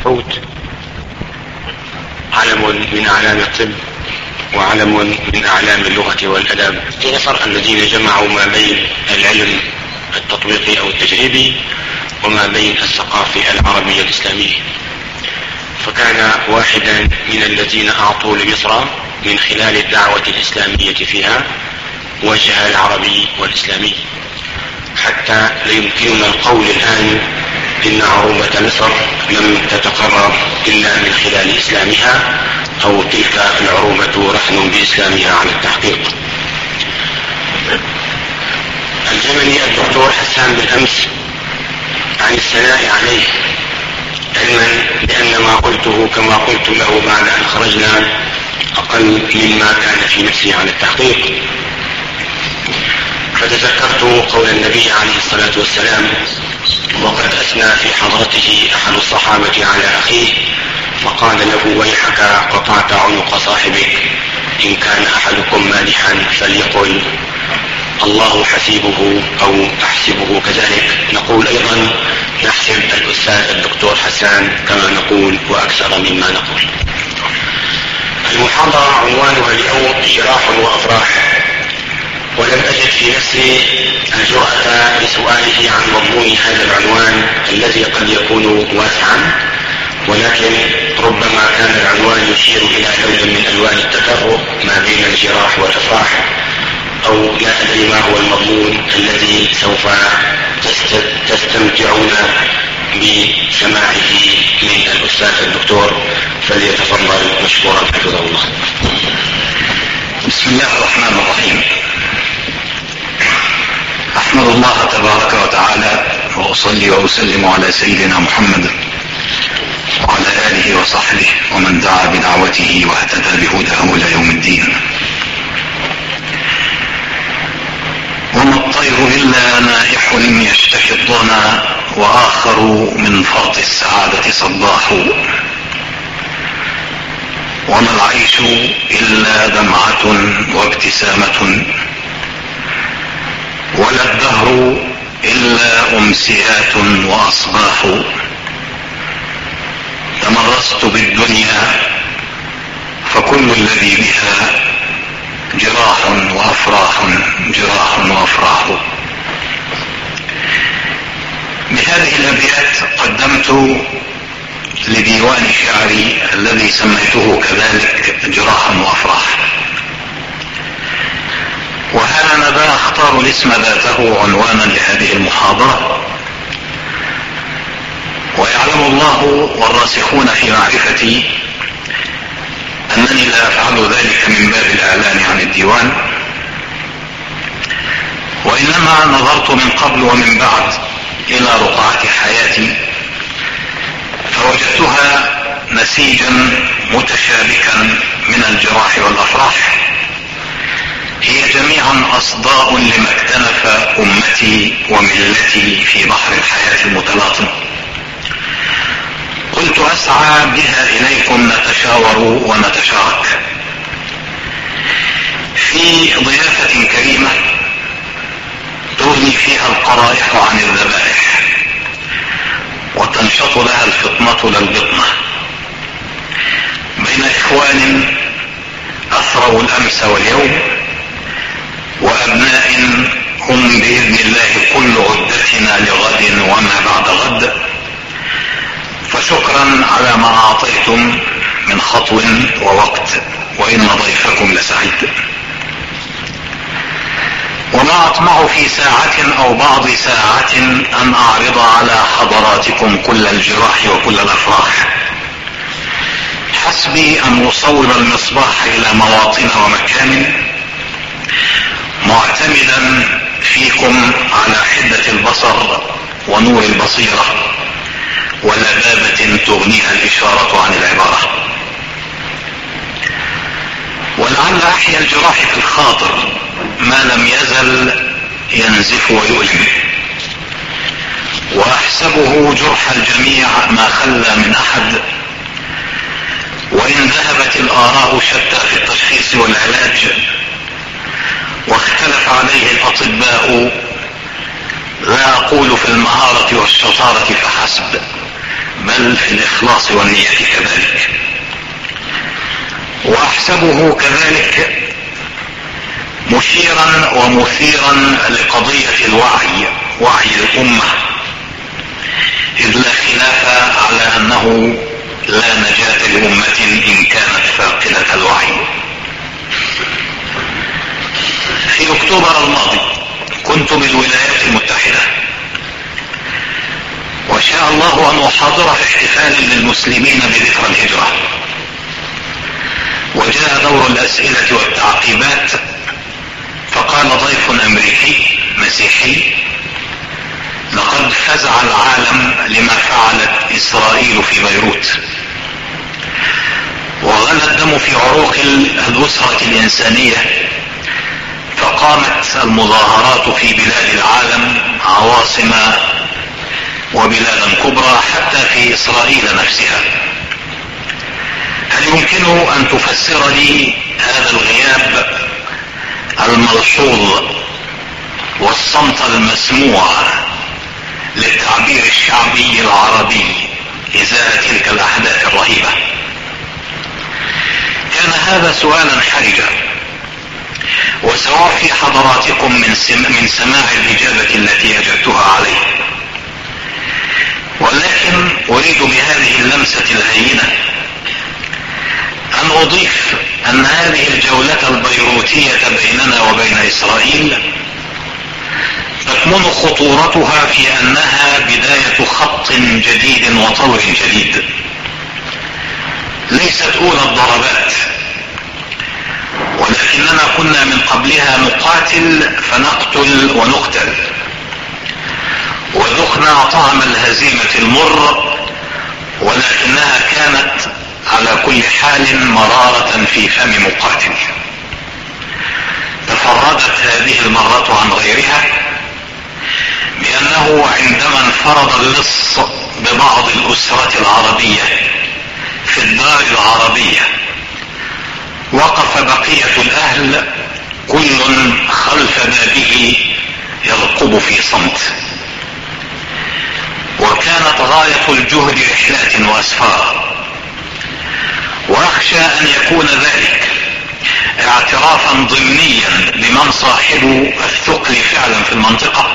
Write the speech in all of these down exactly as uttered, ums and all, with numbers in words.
الحوت علم من أعلام الطب وعلم من أعلام اللغة والأدب في مصر، الذين جمعوا ما بين العلم التطبيقي أو التجريبي وما بين الثقافة العربية الإسلامية. فكان واحدا من الذين أعطوا لمصر من خلال الدعوة الإسلامية فيها وجه العربي والإسلامي، حتى لا يمكننا القول الآن إن عروبة مصر لم تتقرر إلا من خلال إسلامها، أو تلك العروبة رهن بإسلامها على التحقيق. الجمني الدكتور حسان بالأمس عن الثناء عليه، علما بأن ما قلته كما قلت له بعد أن خرجنا أقل مما كان في نفسي على التحقيق. فتذكرت قول النبي عليه الصلاة والسلام وقد أثنى في حضرته أحد الصحابة على أخيه فقال له ويحك قطعت عنق صاحبك، إن كان أحدكم مالحا فليقل الله حسيبه أو أحسبه كذلك. نقول أيضا نحسب الأستاذ الدكتور حسان كما نقول وأكثر مما نقول. المحاضرة عنوانها اليوم جراح وأفراح، ولم أجد في نفسي الجرأة لسؤاله عن مضمون هذا العنوان الذي قد يكون واسعا، ولكن ربما كان العنوان يشير إلى لون من ألوان التفرق ما بين الجراح والأفراح، أو لا أدري ما هو المضمون الذي سوف تستمتعون بسماعه من الأستاذ الدكتور، فليتفضل مشكورا حفظه الله. بسم الله الرحمن الرحيم. أحمد الله تبارك وتعالى وأصلي وأسلم على سيدنا محمد وعلى آله وصحبه ومن دعا بدعوته واهتدى بهداه إلى يوم الدين. وما الطير إلا نائح يشتكي الضنا، وآخر من فرط السعادة صباح. وما العيش إلا دمعة وابتسامة، ولا الدهر إلا أمسيات وأصباح. تمرست بالدنيا فكل الذي بها جراح وأفراح، جراح وأفراح. بهذه الأبيات قدمت لديوان شعري الذي سميته كذلك جراح وأفراح، وها أنا ذا أختار الاسم ذاته عنوانا لهذه المحاضرة. ويعلم الله والراسخون في معرفتي أنني لا أفعل ذلك من باب الإعلان عن الديوان، وإنما نظرت من قبل ومن بعد إلى رقعات حياتي فوجدتها نسيجا متشابكا من الجراح والأفراح، هي جميعا أصداء لما اكتنف أمتي وملتي في بحر الحياة المتلاطم. قلت أسعى بها إليكم نتشاور ونتشارك في ضيافة كريمة تغني فيها القرائح عن الذبائح وتنشط لها الفطنة للبطنة، بين إخوان أثروا الأمس واليوم، وأبناء هم بإذن الله كل عدتنا لغد وما بعد غد. فشكرا على ما أعطيتم من خطو ووقت، وإن ضيفكم لسعيد. وما أطمع في ساعة أو بعض ساعة أن أعرض على حضراتكم كل الجراح وكل الأفراح، حسبي أن أصوب المصباح إلى مواطن ومكان، معتمدا فيكم على حدة البصر ونور البصيرة ولبابة تغنيها الإشارة عن العبارة. ولعل أحيا الجراح في الخاطر ما لم يزل ينزف ويؤلم، وأحسبه جرح الجميع ما خلى من أحد، وإن ذهبت الآراء شتى في التشخيص والعلاج واختلف عليه الأطباء، لا أقول في المهارة والشطارة فحسب، بل في الإخلاص والنية كذلك. وأحسبه كذلك مشيرا ومثيرا لقضية الوعي، وعي الأمة، إذ لا خلاف على أنه لا نجاة لأمة إن كانت فاقدة الوعي. في أكتوبر الماضي كنت بالولايات المتحدة، وشاء الله أن أحاضر في احتفال للمسلمين بذكرى الهجرة، وجاء دور الأسئلة والتعقيبات، فقال ضيف أمريكي مسيحي: لقد فزع العالم لما فعلت إسرائيل في بيروت، وغلى الدم في عروق الأسرة الإنسانية، فقامت المظاهرات في بلاد العالم، عواصم وبلادا كبرى، حتى في إسرائيل نفسها. هل يمكن أن تفسر لي هذا الغياب الملحوظ والصمت المسموع للتعبير الشعبي العربي إزاء تلك الأحداث الرهيبة؟ كان هذا سؤالا حرجا، وسأعفي حضراتكم من, من سماع الإجابة التي أجبتها عليه، ولكن أريد بهذه اللمسة الهينة أن أضيف أن هذه الجولة البيروتية بيننا وبين إسرائيل تكمن خطورتها في أنها بداية خط جديد وطور جديد، ليست أولى الضربات، ولكننا كنا من قبلها نقاتل فنقتل ونقتل، وذقنا طعم الهزيمة المر، ولكنها كانت على كل حال مرارة في فم مقاتل. تفردت هذه المرة عن غيرها بأنه عندما انفرد اللص ببعض الأسرة العربية في الدار العربية، وقف بقية الأهل كل خلف بابه يرقب في صمت، وكانت غاية الجهد رحلات وأسفار، وأخشى أن يكون ذلك اعترافا ضمنيا لمن صاحب الثقل فعلا في المنطقة،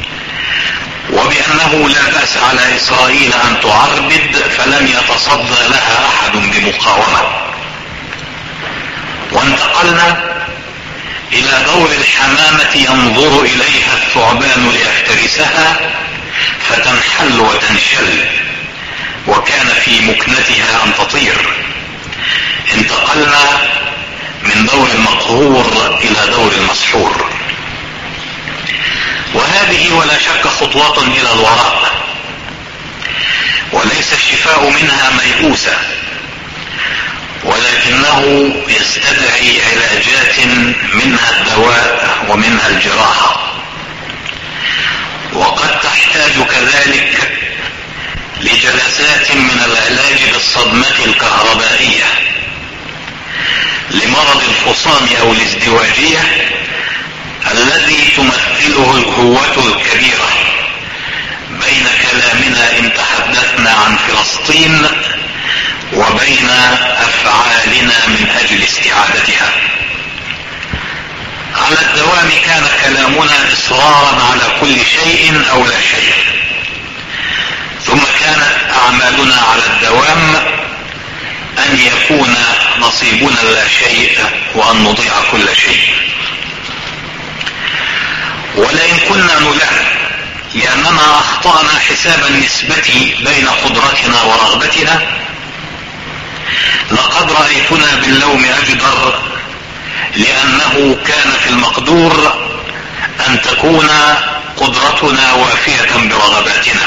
وبأنه لا بأس على إسرائيل أن تعربد فلن يتصدى لها أحد بمقاومة. وانتقلنا إلى دور الحمامة ينظر إليها الثعبان ليفترسها فتنحل وتنشل، وكان في مكنتها أن تطير. انتقلنا من دور المقهور إلى دور المسحور، وهذه ولا شك خطوة إلى الوراء، وليس الشفاء منها ميؤوسا، ولكنه يستدعي علاجات منها الدواء ومنها الجراحة، وقد تحتاج كذلك لجلسات من العلاج بالصدمة الكهربائية لمرض الفصام أو الازدواجية الذي تمثله الهوة الكبيرة بين كلامنا إن تحدثنا عن فلسطين وبين أفعالنا من أجل استعادتها. على الدوام كان كلامنا إصرارا على كل شيء أو لا شيء، ثم كانت أعمالنا على الدوام أن يكون نصيبنا لا شيء وأن نضيع كل شيء. ولئن كنا نلام لأننا أخطأنا حساب النسبة بين قدرتنا ورغبتنا، لقد رأيتنا باللوم أجدر، لأنه كان في المقدور أن تكون قدرتنا وافية برغباتنا.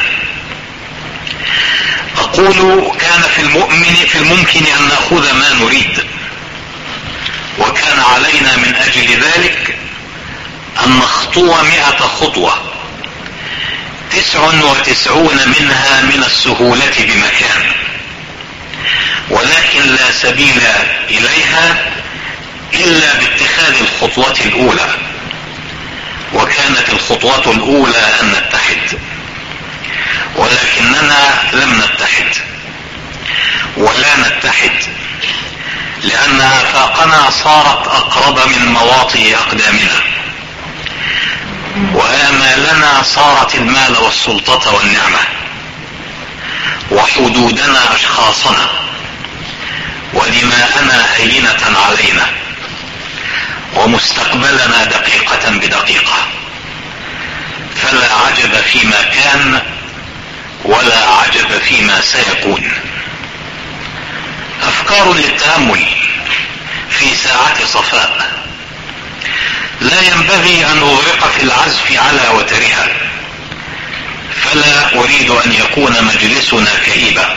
أقول كان في المؤمن في الممكن أن نأخذ ما نريد، وكان علينا من أجل ذلك أن نخطو مئة خطوة، تسع وتسعون منها من السهولة بمكان، ولكن لا سبيل إليها إلا باتخاذ الخطوة الأولى، وكانت الخطوة الأولى أن نتحد. ولكننا لم نتحد ولا نتحد، لأن آفاقنا صارت أقرب من مواطئ أقدامنا، وآمالنا صارت المال والسلطة والنعمة، وحدودنا أشخاصنا، ودماءنا هينة علينا، ومستقبلنا دقيقة بدقيقة. فلا عجب فيما كان ولا عجب فيما سيكون. أفكار للتأمل في ساعة صفاء، لا ينبغي أن أغرق في العزف على وترها، فلا أريد أن يكون مجلسنا كئيبا،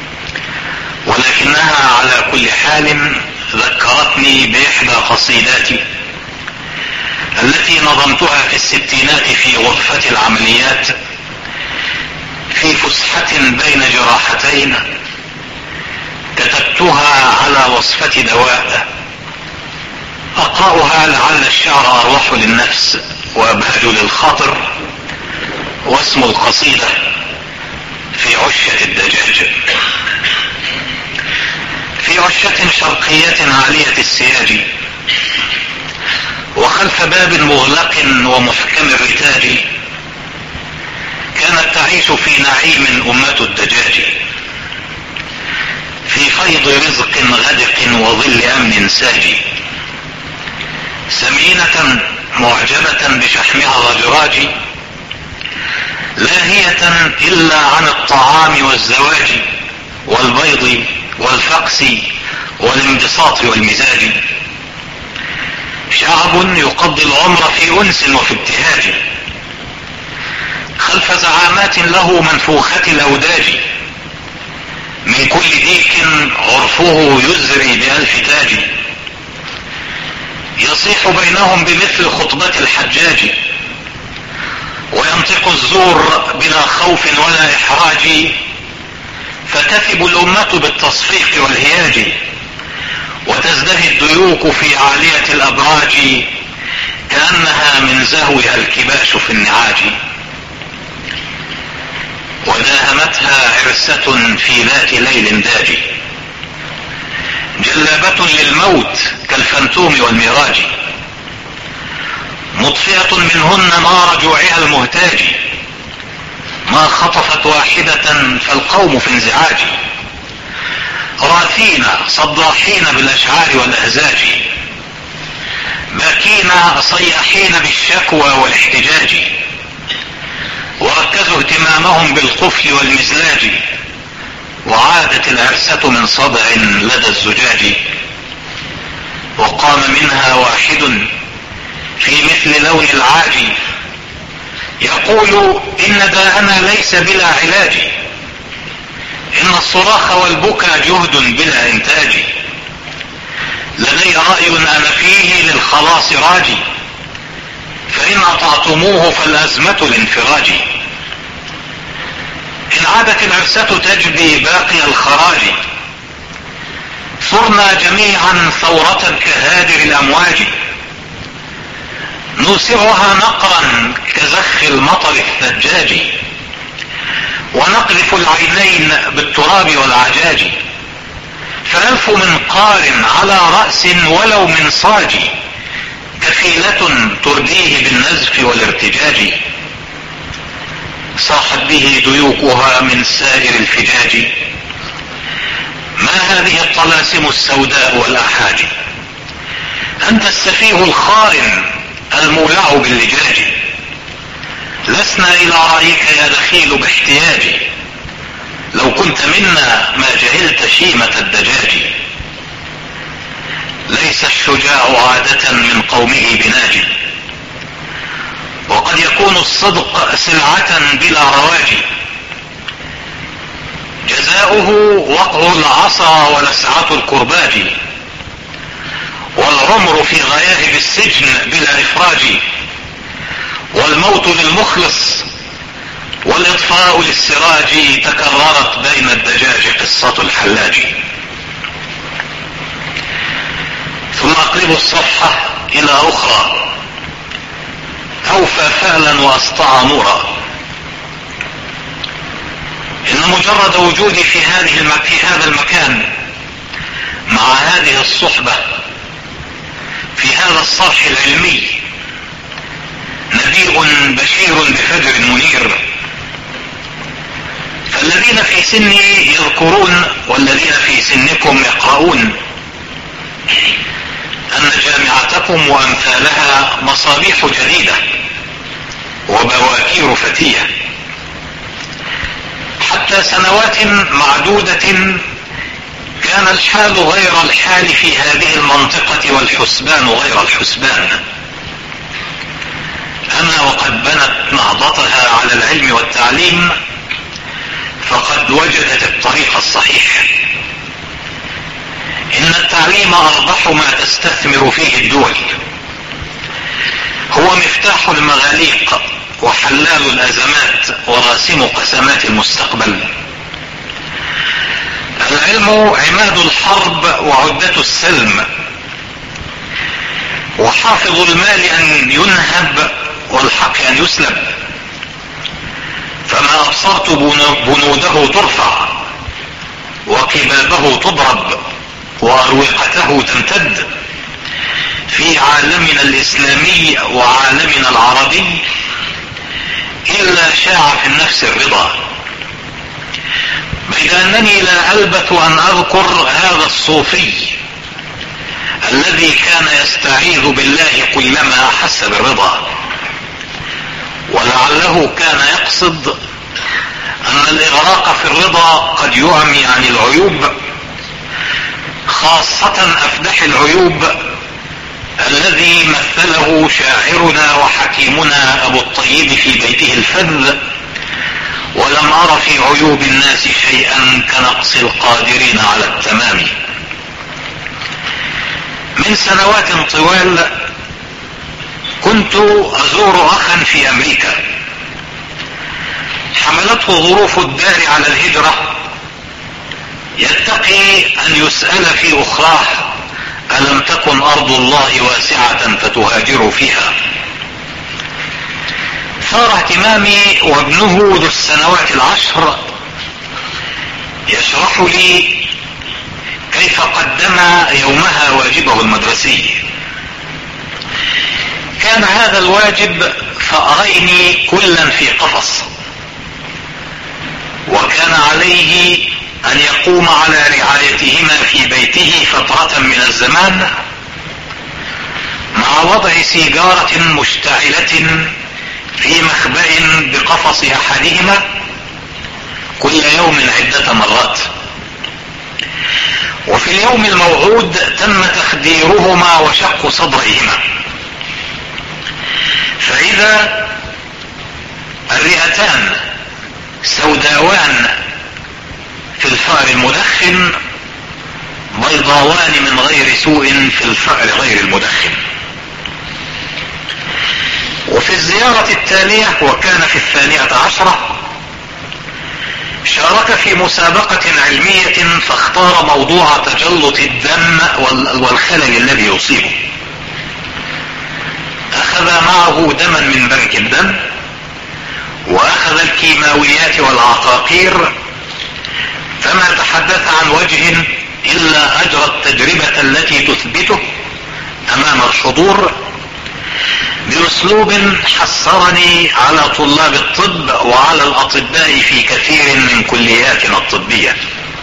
ولكنها على كل حال ذكرتني بإحدى قصيداتي التي نظمتها في الستينات في غرفة العمليات في فسحة بين جراحتين، كتبتها على وصفة دواء أقرأها لعل الشعر أروح للنفس وأبهج للخاطر. واسم القصيدة في عشة الدجاج. في عشة شرقية عالية السياج، وخلف باب مغلق ومحكم الرتاج، كانت تعيش في نعيم أمة الدجاج، في فيض رزق غدق وظل أمن ساجي، سمينة معجبة بشحمها الرجراج، لاهية إلا عن الطعام والزواج والبيض والفقس والانبساط والمزاج، شعب يقضي العمر في أنس وفي ابتهاج، خلف زعامات له منفوخة الأوداج، من كل ديك عرفه يزري بألف تاج، يصيح بينهم بمثل خطبة الحجاج، وينطق الزور بلا خوف ولا إحراج، فتثب الأمة بالتصفيق والهياج، وتزدهي الديوك في عالية الأبراج، كأنها من زهوها الكباش في النعاج، وداهمتها عرسة في ذات ليل داج، جلابة للموت كالفنتوم والمراج، مطفئة منهن نار جوعها المهتاج، ما خطفت واحدة فالقوم في انزعاج، راثين صداحين بالأشعار والأهزاج، باكين صياحين بالشكوى والاحتجاج، وركزوا اهتمامهم بالقفل والمزلاج، وعادت العرسة من صدع لدى الزجاج، وقام منها واحد في مثل لون العاج، يقول إن داءنا ليس بلا علاج، إن الصراخ والبكى جهد بلا إنتاج، لدي رأي أنا فيه للخلاص راجي، فإن أطعتموه فالأزمة الانفراج، إن عادت العرسة تجبي باقي الخراج، صرنا جميعا ثورة كهادر الأمواج، نوسعها نقرا كزخ المطر الثجاج، ونقذف العينين بالتراب والعجاج، فألف منقار على رأس ولو من صاج، كفيلة ترديه بالنزف والارتجاج، صاحت به ديوكها من سائر الفجاج، ما هذه الطلاسم السوداء والأحاج، أنت السفيه الخائن المولع باللجاج، لسنا إلى رأيك يا دخيل باحتياج، لو كنت منا ما جهلت شيمة الدجاج، ليس الشجاع عادة من قومه بناج، وقد يكون الصدق سلعة بلا رواج، جزاؤه وقع العصا ولسعة الكرباج، والعمر في غياهب السجن بلا إفراج، والموت للمخلص والإطفاء للسراج، تكررت بين الدجاج قصة الحلاج. ثم أقلب الصفحة إلى أخرى، أوفى فعلا وأسطع نورا، ان مجرد وجودي في هذه الم... في هذا المكان مع هذه الصحبة في هذا الصرح العلمي نبيء بشير بفجر منير. فالذين في سني يذكرون والذين في سنكم يقرؤون ان جامعتكم وامثالها مصابيح جديدة وبواكير فتية. حتى سنوات معدودة كان الحال غير الحال في هذه المنطقة والحسبان غير الحسبان. اما وقد بنت نهضتها على العلم والتعليم فقد وجدت الطريق الصحيح. ان التعليم اربح ما تستثمر فيه الدول، هو مفتاح المغاليق وحلال الازمات وراسم قسمات المستقبل. العلم عماد الحرب وعدة السلم، وحافظ المال ان ينهب والحق ان يسلب. فما ابصرت بنوده ترفع وقبابه تضرب واروقته تمتد في عالمنا الاسلامي وعالمنا العربي الا شاع في النفس الرضا. بيد انني لا البث ان اذكر هذا الصوفي الذي كان يستعيذ بالله كلما احس بالرضا، ولعله كان يقصد ان الاغراق في الرضا قد يعمي عن العيوب، خاصة افدح العيوب الذي مثله شاعرنا وحكيمنا ابو الطيب في بيته الفذ: ولم ار في عيوب الناس شيئا كنقص القادرين على التمام. من سنوات طوال كنت ازور اخا في امريكا، حملته ظروف الدار على الهجرة، يتقي ان يسأل في اخراه: الم تكن ارض الله واسعة فتهاجروا فيها؟ ثار اهتمامي وابنه ذو السنوات العشر يشرح لي كيف قدم يومها واجبه المدرسي. كان هذا الواجب فأريني كلا في قفص، وكان عليه ان يقوم على رعايتهما في بيته فترة من الزمان مع وضع سيجارة مشتعلة في مخبأ بقفص احدهما كل يوم عدة مرات. وفي اليوم الموعود تم تخديرهما وشق صدريهما، فاذا الرئتان سوداوان في الفأر المدخن بيضاوان من غير سوء في الفأر غير المدخن. وفي الزيارة التالية وكان في الثانية عشرة شارك في مسابقة علمية فاختار موضوع تجلط الدم والخلل الذي يصيبه. اخذ معه دما من بنك الدم، واخذ الكيماويات والعقاقير، فما تحدث عن وجه الا اجرى التجربة التي تثبته امام الحضور باسلوب حسرني على طلاب الطب وعلى الاطباء في كثير من كلياتنا الطبية.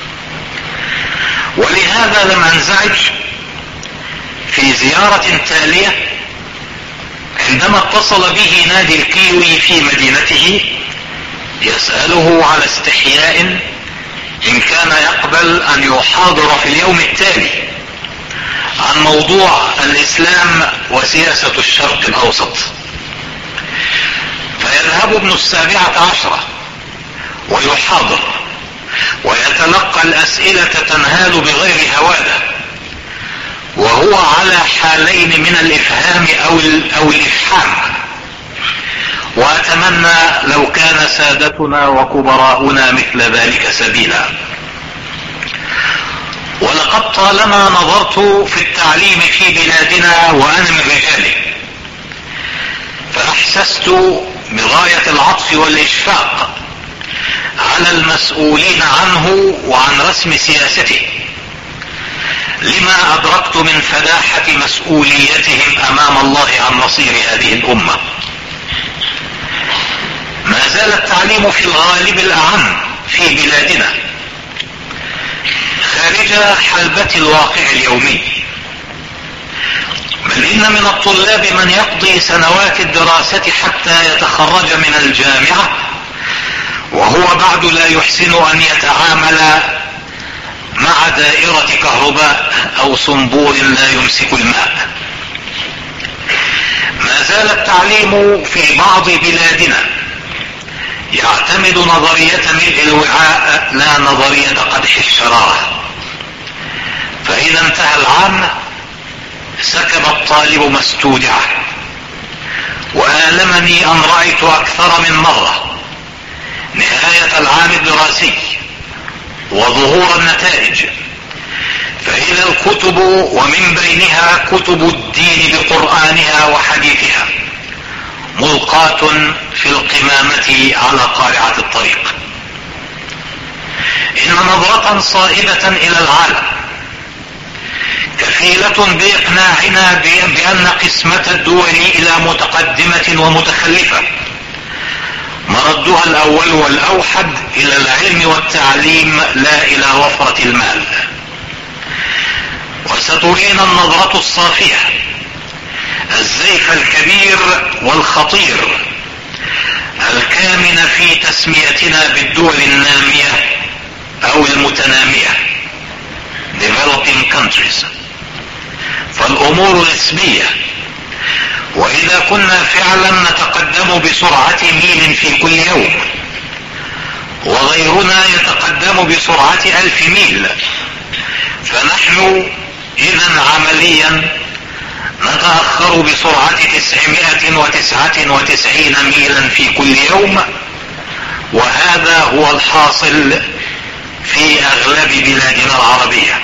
ولهذا لم انزعج في زيارة تالية عندما اتصل به نادي الكيوي في مدينته يسأله على استحياء ان كان يقبل ان يحاضر في اليوم التالي عن موضوع الاسلام وسياسة الشرق الاوسط. فيذهب ابن السابعة عشرة ويحاضر ويتلقى الاسئلة تنهال بغير هوادة، وهو على حالين من الافهام او, أو الافحام. واتمنى لو كان سادتنا وكبراؤنا مثل ذلك سبيلا. ولقد طالما نظرت في التعليم في بلادنا وانا من رجاله، فاحسست بغاية العطف والاشفاق على المسؤولين عنه وعن رسم سياسته، لما أدركت من فداحة مسؤوليتهم أمام الله عن مصير هذه الأمة. ما زال التعليم في الغالب الأعم في بلادنا خارج حلبة الواقع اليومي، بل إن من الطلاب من يقضي سنوات الدراسة حتى يتخرج من الجامعة وهو بعد لا يحسن أن يتعامل مع دائرة كهرباء أو صنبور لا يمسك الماء. ما زال التعليم في بعض بلادنا يعتمد نظرية ملء الوعاء لا نظرية قدح الشرارة، فإذا انتهى العام سكب الطالب مستودعه. وآلمني أن رأيت أكثر من مرة نهاية العام الدراسي وظهور النتائج، فإذا الكتب ومن بينها كتب الدين بقرآنها وحديثها ملقاة في القمامة على قارعة الطريق. إن نظرة صائبة إلى العالم كفيلة بإقناعنا بأن قسمة الدول إلى متقدمة ومتخلفة مردها الأول والأوحد إلى العلم والتعليم لا إلى وفرة المال. وسترينا النظرة الصافية الزيف الكبير والخطير الكامن في تسميتنا بالدول النامية أو المتنامية developing countries، فالأمور نسبية، وإذا كنا فعلا نتقدم بسرعة ميل في كل يوم وغيرنا يتقدم بسرعة ألف ميل، فنحن إذا عمليا نتأخر بسرعة تسعمائة وتسعة وتسعين ميلا في كل يوم، وهذا هو الحاصل في أغلب بلادنا العربية.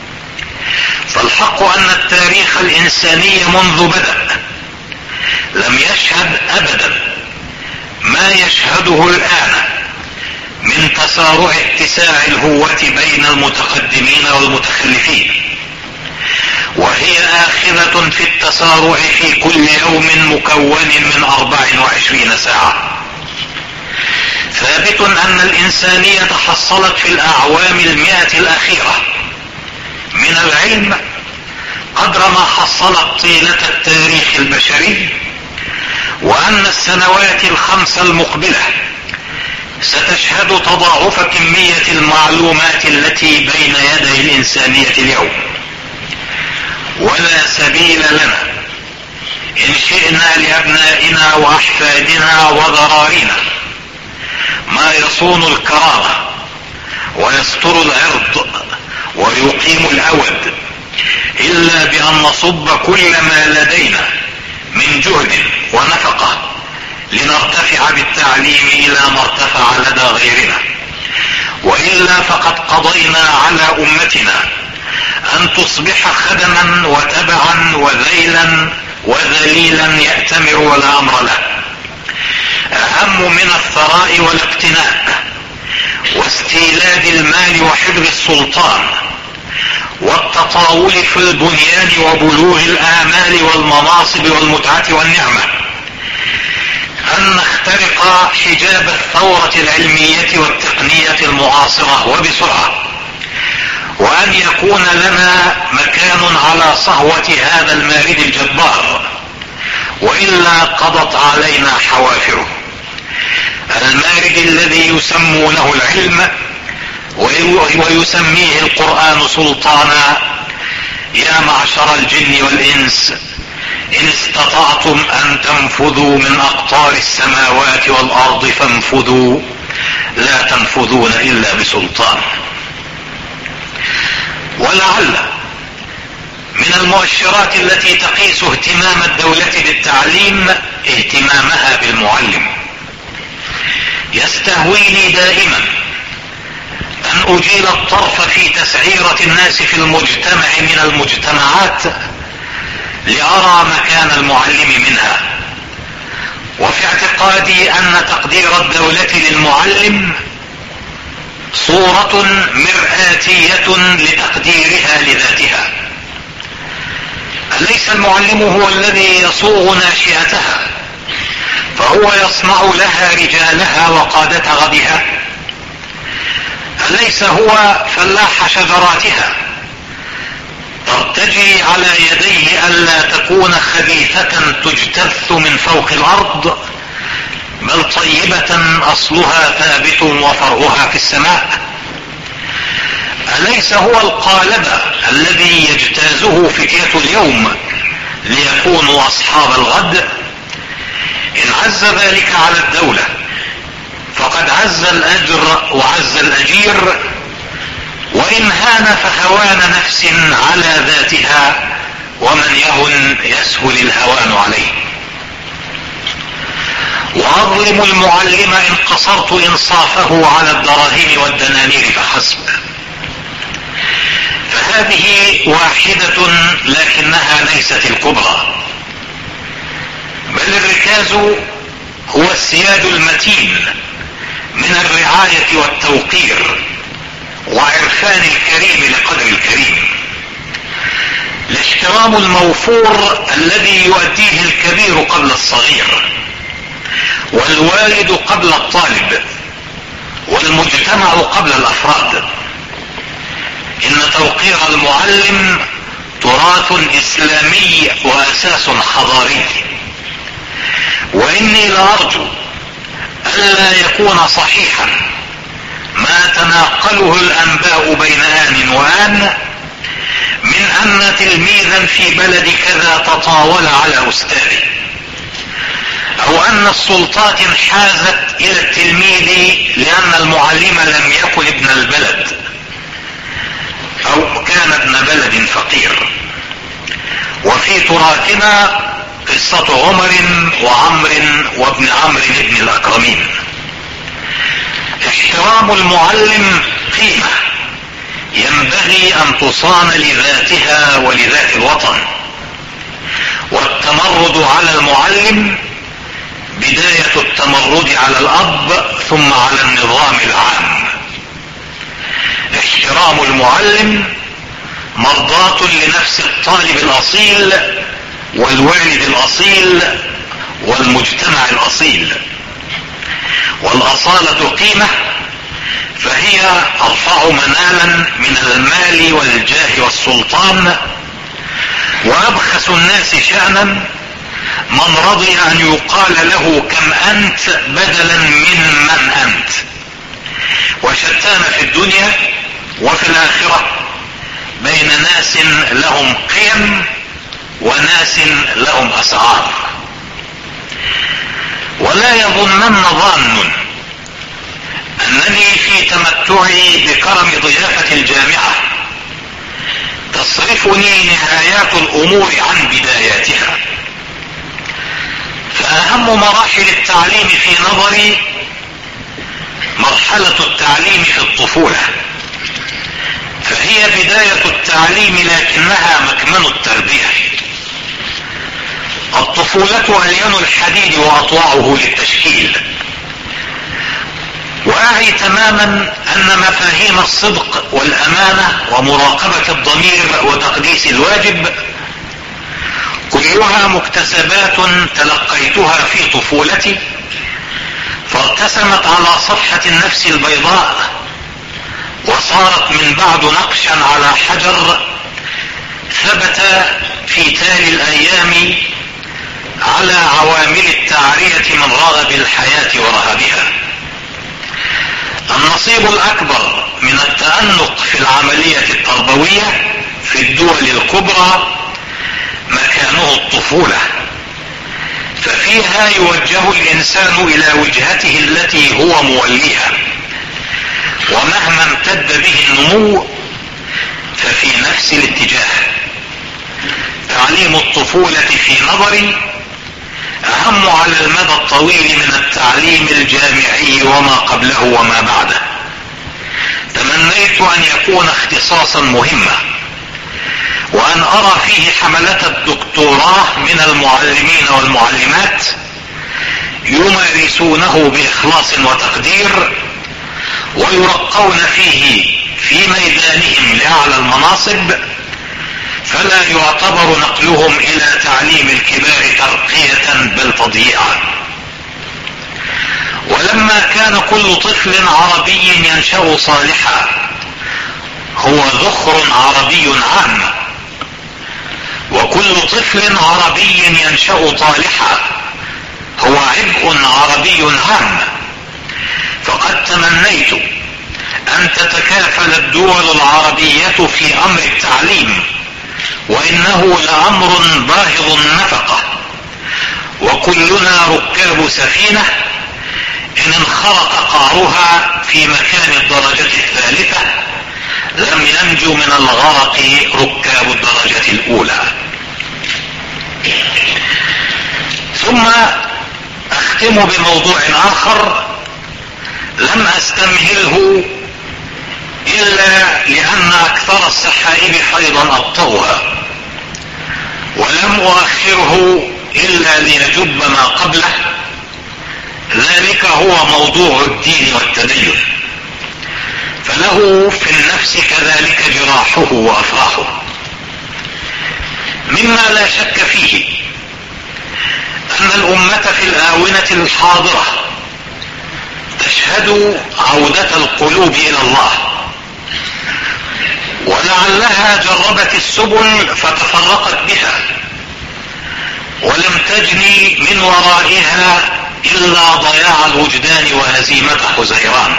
فالحق أن التاريخ الإنساني منذ بدأ لم يشهد أبدا ما يشهده الآن من تسارع اتساع الهوة بين المتقدمين والمتخلفين، وهي آخذة في التسارع في كل يوم مكون من أربع وعشرين ساعة. ثابت أن الإنسانية حصلت في الأعوام المئة الأخيرة من العلم قدر ما حصلت طيلة التاريخ البشري، وأن السنوات الخمس المقبلة ستشهد تضاعف كمية المعلومات التي بين يدي الإنسانية اليوم. ولا سبيل لنا إن شئنا لأبنائنا وأحفادنا وذرارينا ما يصون الكرامة ويستر العرض ويقيم الأود إلا بأن نصب كل ما لدينا من جهد ونفقة لنرتفع بالتعليم إلى ما ارتفع لدى غيرنا، وإلا فقد قضينا على أمتنا أن تصبح خدما وتبعا وذيلا وذليلا يأتمر ولا أمر له. أهم من الثراء والاقتناء واستيلاد المال وحفظ السلطان والتطاول في البنيان وبلوغ الآمال والمناصب والمتعة والنعمة أن نخترق حجاب الثورة العلمية والتقنية المعاصرة وبسرعة، وأن يكون لنا مكان على صهوة هذا المارد الجبار، وإلا قضت علينا حوافره. المارد الذي يسمونه العلم ويسميه القرآن سلطانا: يا معشر الجن والإنس إن استطعتم أن تنفذوا من أقطار السماوات والأرض فانفذوا لا تنفذون إلا بسلطان. ولعل من المؤشرات التي تقيس اهتمام الدولة بالتعليم اهتمامها بالمعلم. يستهويني دائما أن أجيل الطرف في تسعيرة الناس في المجتمع من المجتمعات لأرى مكان المعلم منها، وفي اعتقادي أن تقدير الدولة للمعلم صورة مرآتية لتقديرها لذاتها. أليس المعلم هو الذي يصوغ ناشئتها فهو يصنع لها رجالها وقادة غدها؟ أليس هو فلاح شجراتها ترتجي على يديه ألا تكون خبيثة تجتث من فوق الأرض بل طيبة أصلها ثابت وفرعها في السماء؟ أليس هو القالب الذي يجتازه فتية اليوم ليكونوا أصحاب الغد؟ إن عز ذلك على الدولة فقد عز الأجر وعز الأجير، وإن هان فهوان نفس على ذاتها، ومن يهن يسهل الهوان عليه. وأظلم المعلم إن قصرت إنصافه على الدراهم والدنانير فحسب، فهذه واحدة لكنها ليست الكبرى، بل الركاز هو السياد المتين من الرعاية والتوقير وعرفان الكريم لقدر الكريم. الاحترام الموفور الذي يؤديه الكبير قبل الصغير، والوالد قبل الطالب، والمجتمع قبل الافراد. ان توقير المعلم تراث اسلامي واساس حضاري، واني لارجو الا يكون صحيحا ما تناقله الانباء بين ان وان من ان تلميذا في بلد كذا تطاول على استاذه، او ان السلطات انحازت الى التلميذ لان المعلم لم يكن ابن البلد او كان ابن بلد فقير. وفي تراثنا قصة عمر وعمر وابن عمرو بن الاكرمين. احترام المعلم قيمة ينبغي ان تصان لذاتها ولذات الوطن، والتمرد على المعلم بداية التمرد على الاب ثم على النظام العام. احترام المعلم مرضاة لنفس الطالب الاصيل والوالد الاصيل والمجتمع الاصيل. والاصالة قيمة، فهي ارفع منالا من المال والجاه والسلطان، وابخس الناس شأنا من رضي ان يقال له كم انت بدلا من من انت. وشتان في الدنيا وفي الاخرة بين ناس لهم قيم وناس لهم اسعار. ولا يظنن ظان انني في تمتعي بكرم ضيافة الجامعة تصرفني نهايات الامور عن بداياتها. فاهم مراحل التعليم في نظري مرحلة التعليم في الطفولة، فهي بداية التعليم لكنها مكمن التربية. الطفولة ألين الحديد وأطوعه للتشكيل. وأعي تماما أن مفاهيم الصدق والأمانة ومراقبة الضمير وتقديس الواجب كلها مكتسبات تلقيتها في طفولتي، فارتسمت على صفحة النفس البيضاء، وصارت من بعد نقشا على حجر ثبت في تالي الأيام على عوامل التعرية من رغب الحياة ورهبها. النصيب الأكبر من التأنق في العملية التربوية في الدول الكبرى مكانه الطفولة، ففيها يوجه الإنسان إلى وجهته التي هو موليها، ومهما امتد به النمو ففي نفس الاتجاه. تعليم الطفولة في نظري اهم على المدى الطويل من التعليم الجامعي وما قبله وما بعده. تمنيت ان يكون اختصاصا مهما، وان ارى فيه حملة الدكتوراه من المعلمين والمعلمات يمارسونه باخلاص وتقدير، ويرقون فيه في ميدانهم لأعلى المناصب، فلا يعتبر نقلهم إلى تعليم الكبار ترقية بل تضييعا. ولما كان كل طفل عربي ينشأ صالحا هو ذخر عربي عام، وكل طفل عربي ينشأ طالحا هو عبء عربي عام، فقد تمنيت أن تتكافل الدول العربية في أمر التعليم، وإنه لأمر باهظ النفقة، وكلنا ركاب سفينة إن انخرق قعرها في مكان الدرجة الثالثة لم ينجو من الغرق ركاب الدرجة الأولى. ثم أختم بموضوع آخر لم أستمهله إلا لأن أكثر السحائب حيضا أبطأها، ولم أؤخره إلا ليجب ما قبله، ذلك هو موضوع الدين والتدين، فله في النفس كذلك جراحه وأفراحه. مما لا شك فيه أن الأمة في الآونة الحاضرة تشهد عودة القلوب إلى الله، ولعلها جربت السبل فتفرقت بها ولم تجني من ورائها إلا ضياع الوجدان وهزيمة حزيران،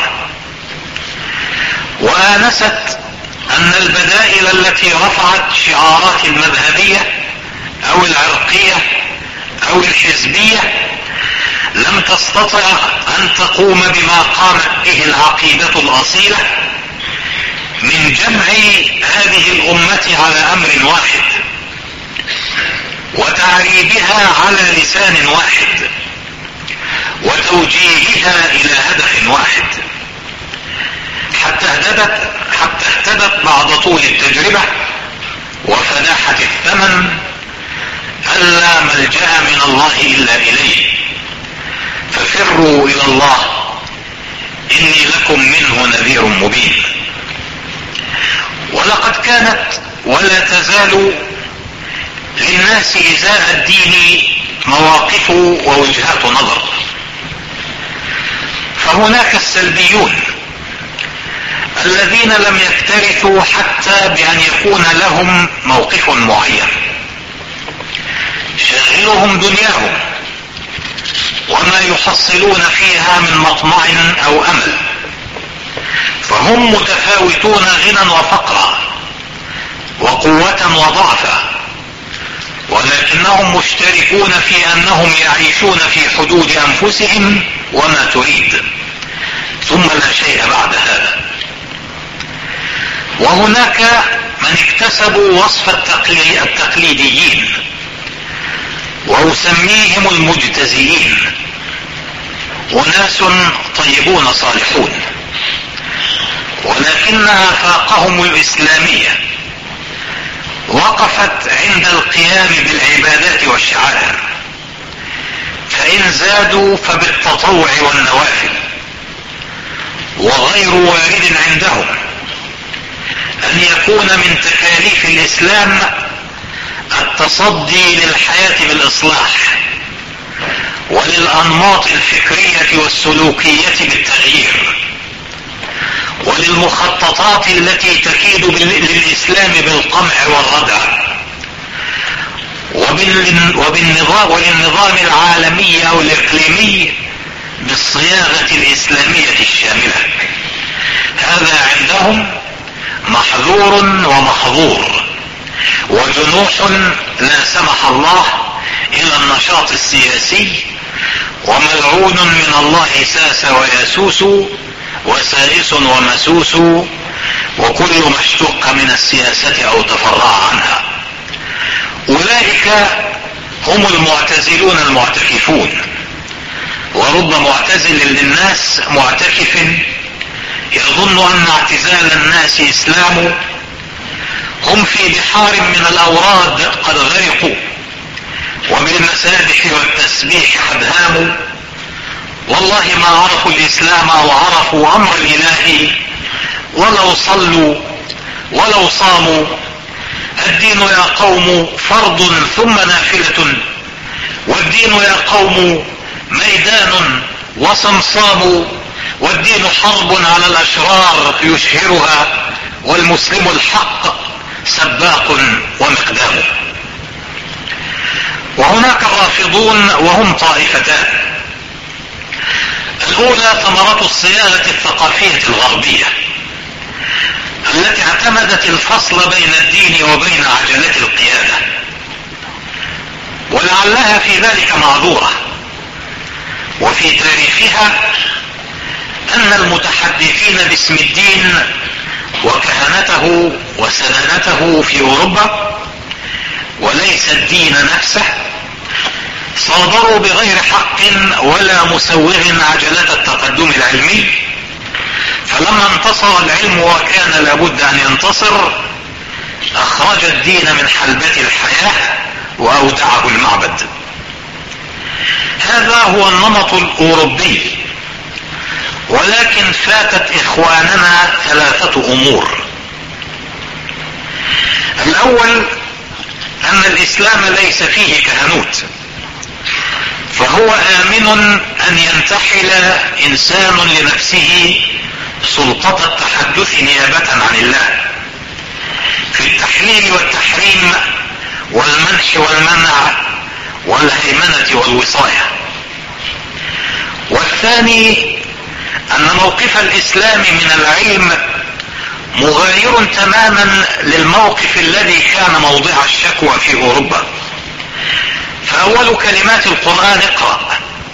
وآنست أن البدائل التي رفعت شعارات المذهبية أو العرقية أو الحزبية لم تستطع أن تقوم بما قامت به العقيدة الأصيلة من جمع هذه الأمة على أمر واحد وتعريبها على لسان واحد وتوجيهها إلى هدف واحد، حتى اهتدت حتى اهتدت بعد طول التجربة وفلاحة الثمن ألا ملجأ من الله إلا إليه، ففروا إلى الله إني لكم منه نذير مبين. ولقد كانت ولا تزال للناس إزاء الدين مواقف ووجهات نظر، فهناك السلبيون الذين لم يكترثوا حتى بأن يكون لهم موقف معين شاغلهم دنياهم وما يحصلون فيها من مطمع أو أمل، فهم متفاوتون غنى وفقرا وقوة وضعفا، ولكنهم مشتركون في أنهم يعيشون في حدود أنفسهم وما تريد، ثم لا شيء بعد هذا. وهناك من اكتسبوا وصف التقليديين وأسميهم المجتزئين، أناس طيبون صالحون، ولكن آفاقهم الإسلامية وقفت عند القيام بالعبادات والشعائر، فإن زادوا فبالتطوع والنوافل، وغير وارد عندهم أن يكون من تكاليف الإسلام التصدي للحياة بالإصلاح وللأنماط الفكرية والسلوكية بالتغيير وللمخططات التي تكيد للإسلام بالقمع والردع وبالنظام وللنظام العالمي أو الإقليمي بالصياغة الإسلامية الشاملة. هذا عندهم محذور ومحظور وجنوح لا سمح الله إلى النشاط السياسي، وملعون من الله ساس وياسوس وسائس ومسوس وكل ما اشتق من السياسة أو تفرع عنها. أولئك هم المعتزلون المعتكفون، ورب معتزل للناس معتكف يظن أن اعتزال الناس إسلام. هم في بحار من الأوراد قد غرقوا، وبالمسابح والتسبيح قد هاموا، والله ما عرفوا الإسلام أو عرفوا أمر الإله ولو صلوا ولو صاموا. الدين يا قوم فرض ثم نافلة، والدين يا قوم ميدان وصمصام، والدين حرب على الأشرار يشهرها، والمسلم الحق سباق ومقدام. وهناك الرافضون وهم طائفتان. الأولى ثمرة الصياغة الثقافية الغربية التي اعتمدت الفصل بين الدين وبين عجلة القيادة، ولعلها في ذلك معذورة. وفي تاريخها أن المتحدثين باسم الدين وكهنته وسننته في أوروبا وليس الدين نفسه صادروا بغير حق ولا مسوغ عجلة التقدم العلمي، فلما انتصر العلم وكان لابد أن ينتصر أخرج الدين من حلبة الحياة وأودعه المعبد. هذا هو النمط الأوروبي، ولكن فاتت إخواننا ثلاثة أمور. الأول أن الإسلام ليس فيه كهنوت، فهو آمن أن ينتحل إنسان لنفسه سلطة التحدث نيابة عن الله في التحليل والتحريم والمنح والمنع والهيمنة والوصاية. والثاني أن موقف الإسلام من العلم مغاير تماما للموقف الذي كان موضع الشكوى في أوروبا. فأول كلمات القرآن اقرأ،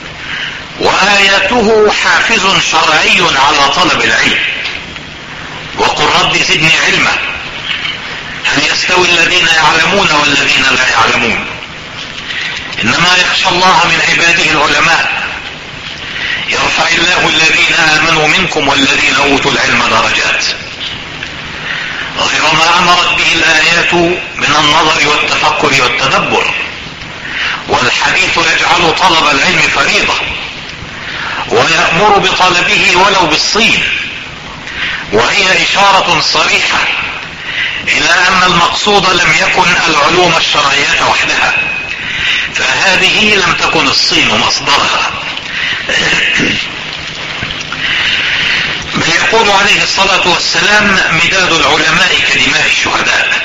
وآياته حافز شرعي على طلب العلم، وقل رب زدني علما. هل يستوي الذين يعلمون والذين لا يعلمون؟ إنما يخشى الله من عباده العلماء. يرفع الله الذين آمنوا منكم والذين أوتوا العلم درجات، غير ما أمرت به الآيات من النظر والتفكر والتدبر. والحديث يجعل طلب العلم فريضة ويأمر بطلبه ولو بالصين، وهي إشارة صريحة إلى أن المقصود لم يكن العلوم الشرعية وحدها، فهذه لم تكن الصين مصدرها. بل يقول عليه الصلاة والسلام مداد العلماء كدماء الشهداء.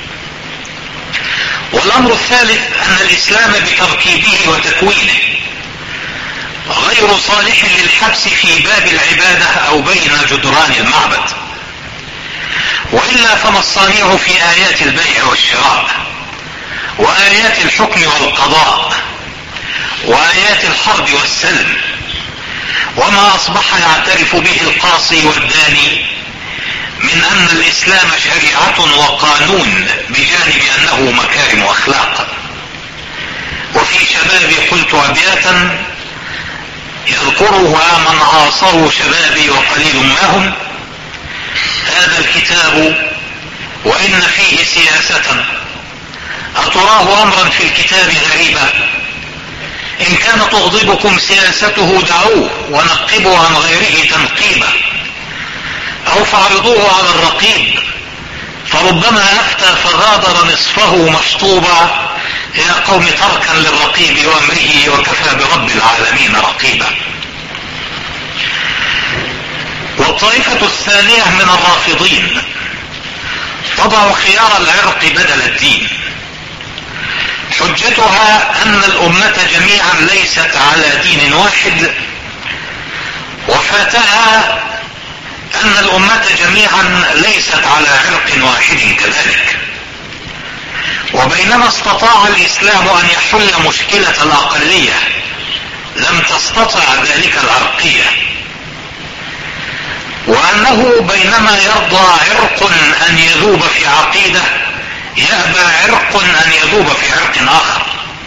والأمر الثالث أن الإسلام بتركيبه وتكوينه غير صالح للحبس في باب العبادة أو بين جدران المعبد، وإلا فما الصانع في آيات البيع والشراء وآيات الحكم والقضاء وآيات الحرب والسلم، وما أصبح يعترف به القاصي والداني من أن الإسلام شريعة وقانون بجانب أنه مكارم أخلاق. وفي شبابي قلت أبياتا يذكرها من عاصروا شبابي وقليل ما هم: هذا الكتاب وإن فيه سياسة أتراه أمرا في الكتاب غريبا، إن كان تغضبكم سياسته دعوه ونقبوا عن غيره تنقيبا، أو فاعرضوه على الرقيب فربما أفتى فغادر نصفه مشطوبا. يا قوم تركا للرقيب وأمره وكفى برب العالمين رقيبا. والطائفة الثانية من الرافضين تضع خيار العرق بدل الدين. حجتها أن الأمة جميعا ليست على دين واحد، وفاتها أن الأمة جميعا ليست على عرق واحد كذلك. وبينما استطاع الإسلام أن يحل مشكلة الأقلية لم تستطع ذلك العرقية، وأنه بينما يرضى عرق أن يذوب في عقيدة يأبى عرق أن يذوب في عرق آخر.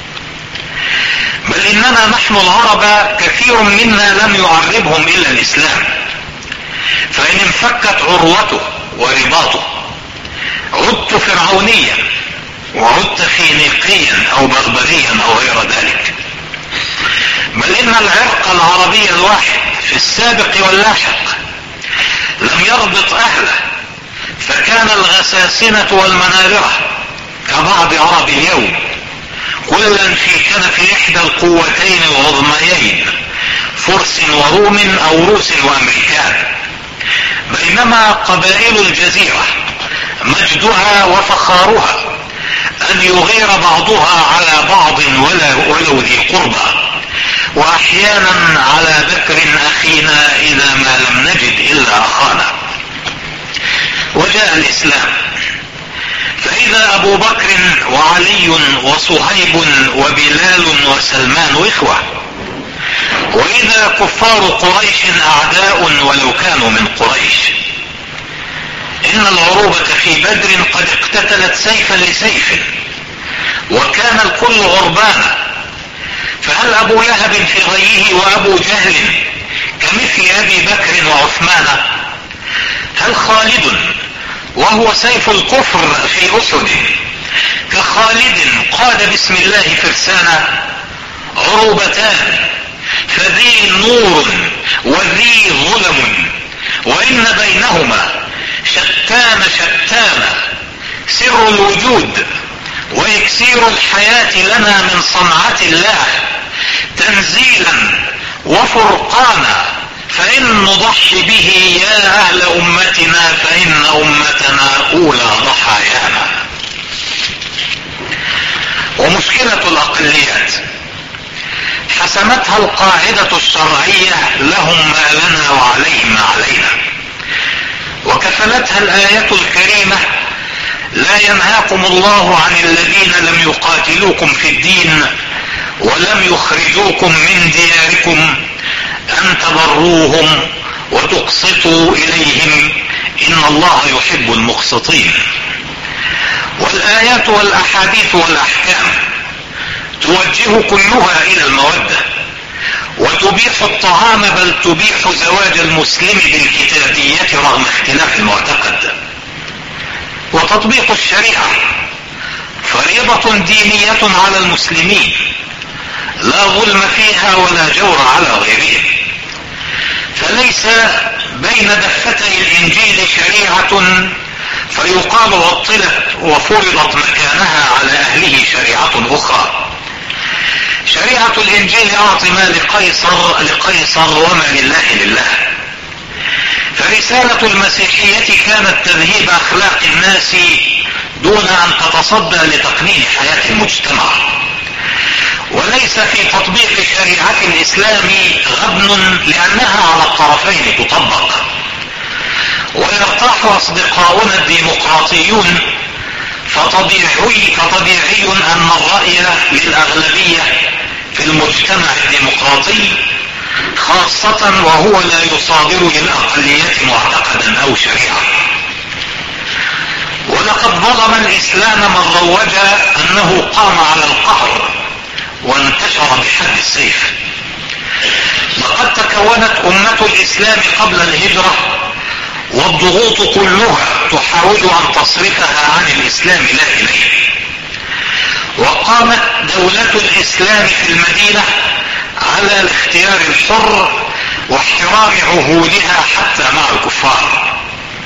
بل إننا نحن العرب كثير منا لم يعربهم إلا الإسلام، فإن انفكت عروته ورباطه عدت فرعونيا وعدت فينيقيا أو بربريا أو غير ذلك. بل ان العرق العربي الواحد في السابق واللاحق لم يربط اهله، فكان الغساسنة والمنابرة كبعض عرب اليوم كلا في كنف احدى القوتين العظميين فرس وروم او روس وامريكان، بينما قبائل الجزيرة مجدها وفخارها ان يغير بعضها على بعض ولو ذي قربى، واحيانا على بكر اخينا اذا ما لم نجد الا اخانا. وجاء الاسلام فاذا ابو بكر وعلي وصهيب وبلال وسلمان اخوة، واذا كفار قريش اعداء ولو كانوا من قريش. ان العروبة في بدر قد اقتتلت سيفا لسيف وكان الكل غربانا، فهل ابو لهب في غيه وابو جهل كمثل ابي بكر وعثمان؟ هل خالد وهو سيف الكفر في اسد كخالد قاد بسم الله فرسانا؟ عروبتان فذي نور وذي ظلم، وان بينهما شتان شتان سر الوجود واكسير الحياة لنا من صنعة الله تنزيلا وفرقانا، فإن نضحي به يا أهل أمتنا فإن أمتنا أولى ضحايانا. ومشكلة الأقليات حسمتها القاعدة الشرعية لهم ما لنا وعليهم ما علينا، وكفلتها الآية الكريمة لا ينهاكم الله عن الذين لم يقاتلوكم في الدين ولم يخرجوكم من دياركم أن تبروهم وتقسطوا إليهم إن الله يحب المقسطين. والآيات والأحاديث والأحكام توجه كلها إلى المودة، وتبيح الطعام بل تبيح زواج المسلم بالكتابية رغم اختلاف المعتقد. وتطبيق الشريعة فريضة دينية على المسلمين لا ظلم فيها ولا جور على غيرهم، فليس بين دفتي الانجيل شريعة فيقال عطلت وفرضت مكانها على اهله شريعة اخرى. شريعة الانجيل اعط ما لقيصر لقيصر وما لله لله، فرسالة المسيحية كانت تذهيب اخلاق الناس دون ان تتصدى لتقنين حياة المجتمع. وليس في تطبيق شريعة الاسلام غبن لانها على الطرفين تطبق. ويرتاح اصدقاؤنا الديمقراطيون فطبيعي, فطبيعي ان الرأي للاغلبية في المجتمع الديمقراطي خاصة وهو لا يصادر للاقلية معتقدا او شريعة. ولقد ظلم الاسلام من روج انه قام على القهر وانتشر بحد السيف. لقد تكونت امة الاسلام قبل الهجرة والضغوط كلها تحاول ان تصرفها عن الاسلام لا اليه، وقامت دولة الاسلام في المدينة على الاختيار الحر واحترام عهودها حتى مع الكفار.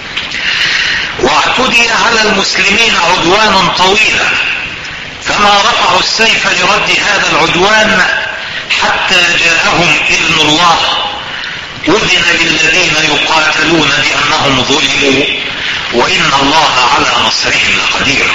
واعتدي على المسلمين عدوانا طويلا فما رفعوا السيف لرد هذا العدوان حتى جاءهم اذن الله. اذن للذين يقاتلون بانهم ظلموا وان الله على نصرهم لقدير.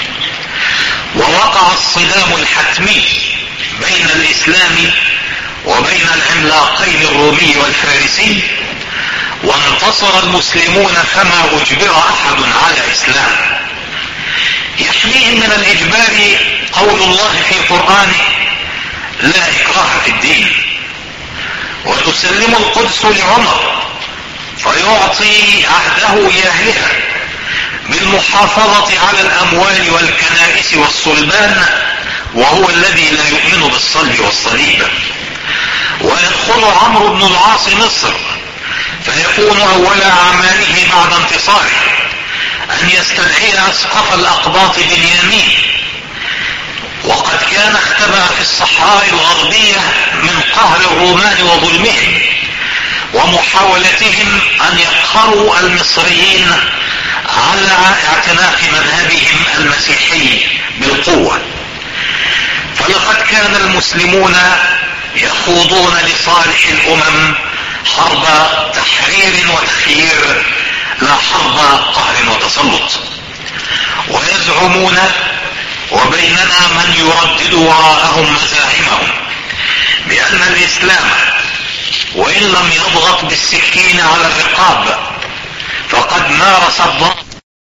ووقع الصدام الحتمي بين الاسلام وبين العملاقين الرومي والفارسي، وانتصر المسلمون فما اجبر احد على اسلام. يحميهم من الاجبار قول الله في قرآنه لا اكراه في الدين. وتسلم القدس لعمر فيعطي عهده لاهلها بالمحافظة على الاموال والكنائس والصلبان، وهو الذي لا يؤمن بالصلب والصليب. ويدخل عمرو بن العاص مصر فيكون اول اعماله بعد انتصاره ان يستدعي اسقف الاقباط بنيامين وقد كان اختبأ في الصحراء الغربية من قهر الرومان وظلمهم ومحاولتهم ان يقهروا المصريين على اعتناق مذهبهم المسيحي بالقوة. فلقد كان المسلمون يخوضون لصالح الامم حرب تحرير وتخيير لا حرب قهر وتسلط، ويزعمون وبيننا من يردد وراءهم مزاعمهم بان الاسلام وان لم يضغط بالسكين على الرقاب فقد مارس الضغط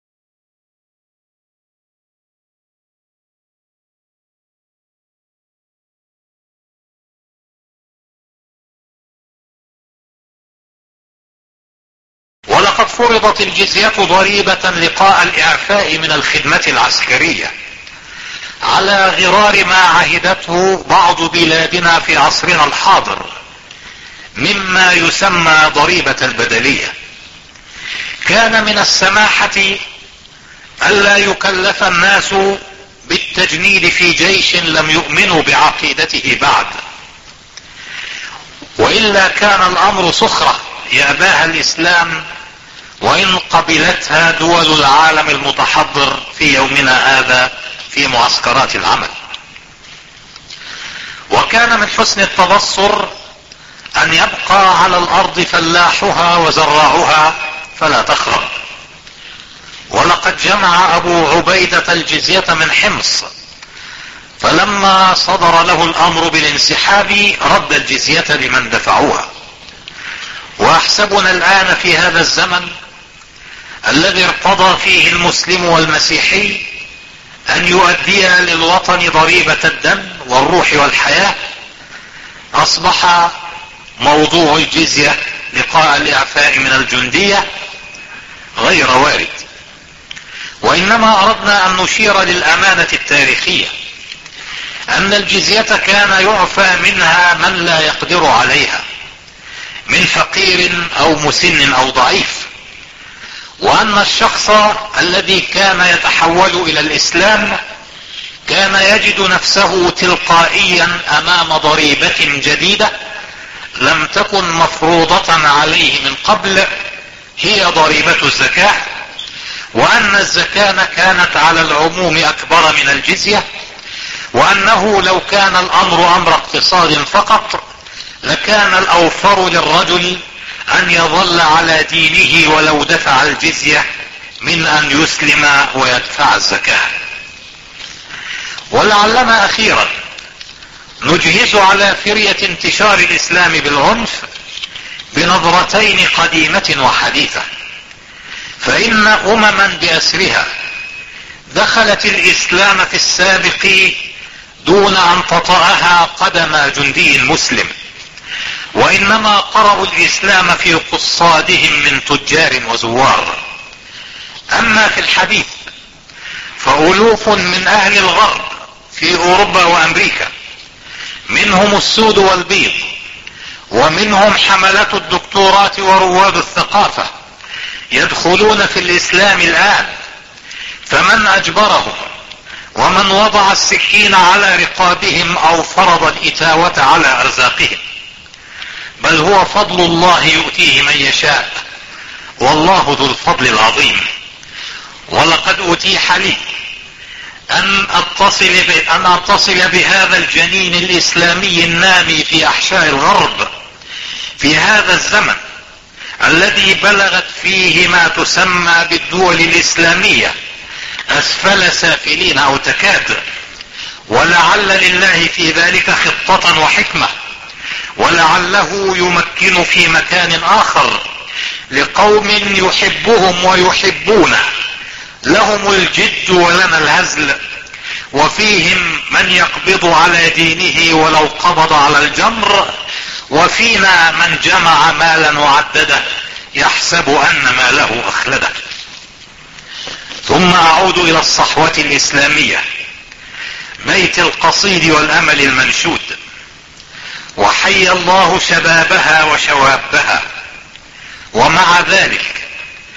ولقد فرضت الجزية ضريبة لقاء الاعفاء من الخدمة العسكرية على غرار ما عهدته بعض بلادنا في عصرنا الحاضر مما يسمى ضريبة البدلية. كان من السماحة ألا يكلف الناس بالتجنيد في جيش لم يؤمنوا بعقيدته بعد، وإلا كان الأمر سخرة يأباها الإسلام وإن قبلتها دول العالم المتحضر في يومنا هذا في معسكرات العمل. وكان من حسن التبصر أن يبقى على الأرض فلاحها وزراعها فلا تخرب. ولقد جمع أبو عبيدة الجزية من حمص، فلما صدر له الأمر بالانسحاب رد الجزية لمن دفعوها. وأحسبنا الآن في هذا الزمن الذي ارتضى فيه المسلم والمسيحي أن يؤدي للوطن ضريبة الدم والروح والحياة، أصبح موضوع الجزية لقاء الإعفاء من الجندية غير وارد، وإنما أردنا أن نشير للأمانة التاريخية أن الجزية كان يعفى منها من لا يقدر عليها من فقير أو مسن أو ضعيف، وأن الشخص الذي كان يتحول إلى الإسلام كان يجد نفسه تلقائيا أمام ضريبة جديدة لم تكن مفروضة عليه من قبل، هي ضريبة الزكاة، وأن الزكاة كانت على العموم أكبر من الجزية، وأنه لو كان الأمر أمر اقتصاد فقط لكان الأوفر للرجل أن يظل على دينه ولو دفع الجزية من أن يسلم ويدفع الزكاة. ولعلنا أخيرا نجهز على فرية انتشار الإسلام بالعنف بنظرتين قديمة وحديثة. فإن أمما بأسرها دخلت الإسلام في السابق دون أن تطأها قدم جندي مسلم، وإنما قرأوا الإسلام في قصادهم من تجار وزوار. أما في الحديث فألوف من أهل الغرب في أوروبا وأمريكا، منهم السود والبيض، ومنهم حملة الدكتورات ورواد الثقافة، يدخلون في الإسلام الآن، فمن أجبرهم ومن وضع السكين على رقابهم أو فرض الإتاوة على أرزاقهم؟ بل هو فضل الله يؤتيه من يشاء، والله ذو الفضل العظيم. ولقد أتيح لي أن أتصل, أن أتصل بهذا الجنين الإسلامي النامي في أحشاء الغرب في هذا الزمن الذي بلغت فيه ما تسمى بالدول الإسلامية أسفل سافلين أو تكاد، ولعل لله في ذلك خطة وحكمة، ولعله يمكن في مكان آخر لقوم يحبهم ويحبونه، لهم الجد ولنا الهزل، وفيهم من يقبض على دينه ولو قبض على الجمر، وفينا من جمع مالا وعدده يحسب أن ماله أخلده. ثم أعود إلى الصحوة الإسلامية، بيت القصيد والأمل المنشود، وحي الله شبابها وشوابها. ومع ذلك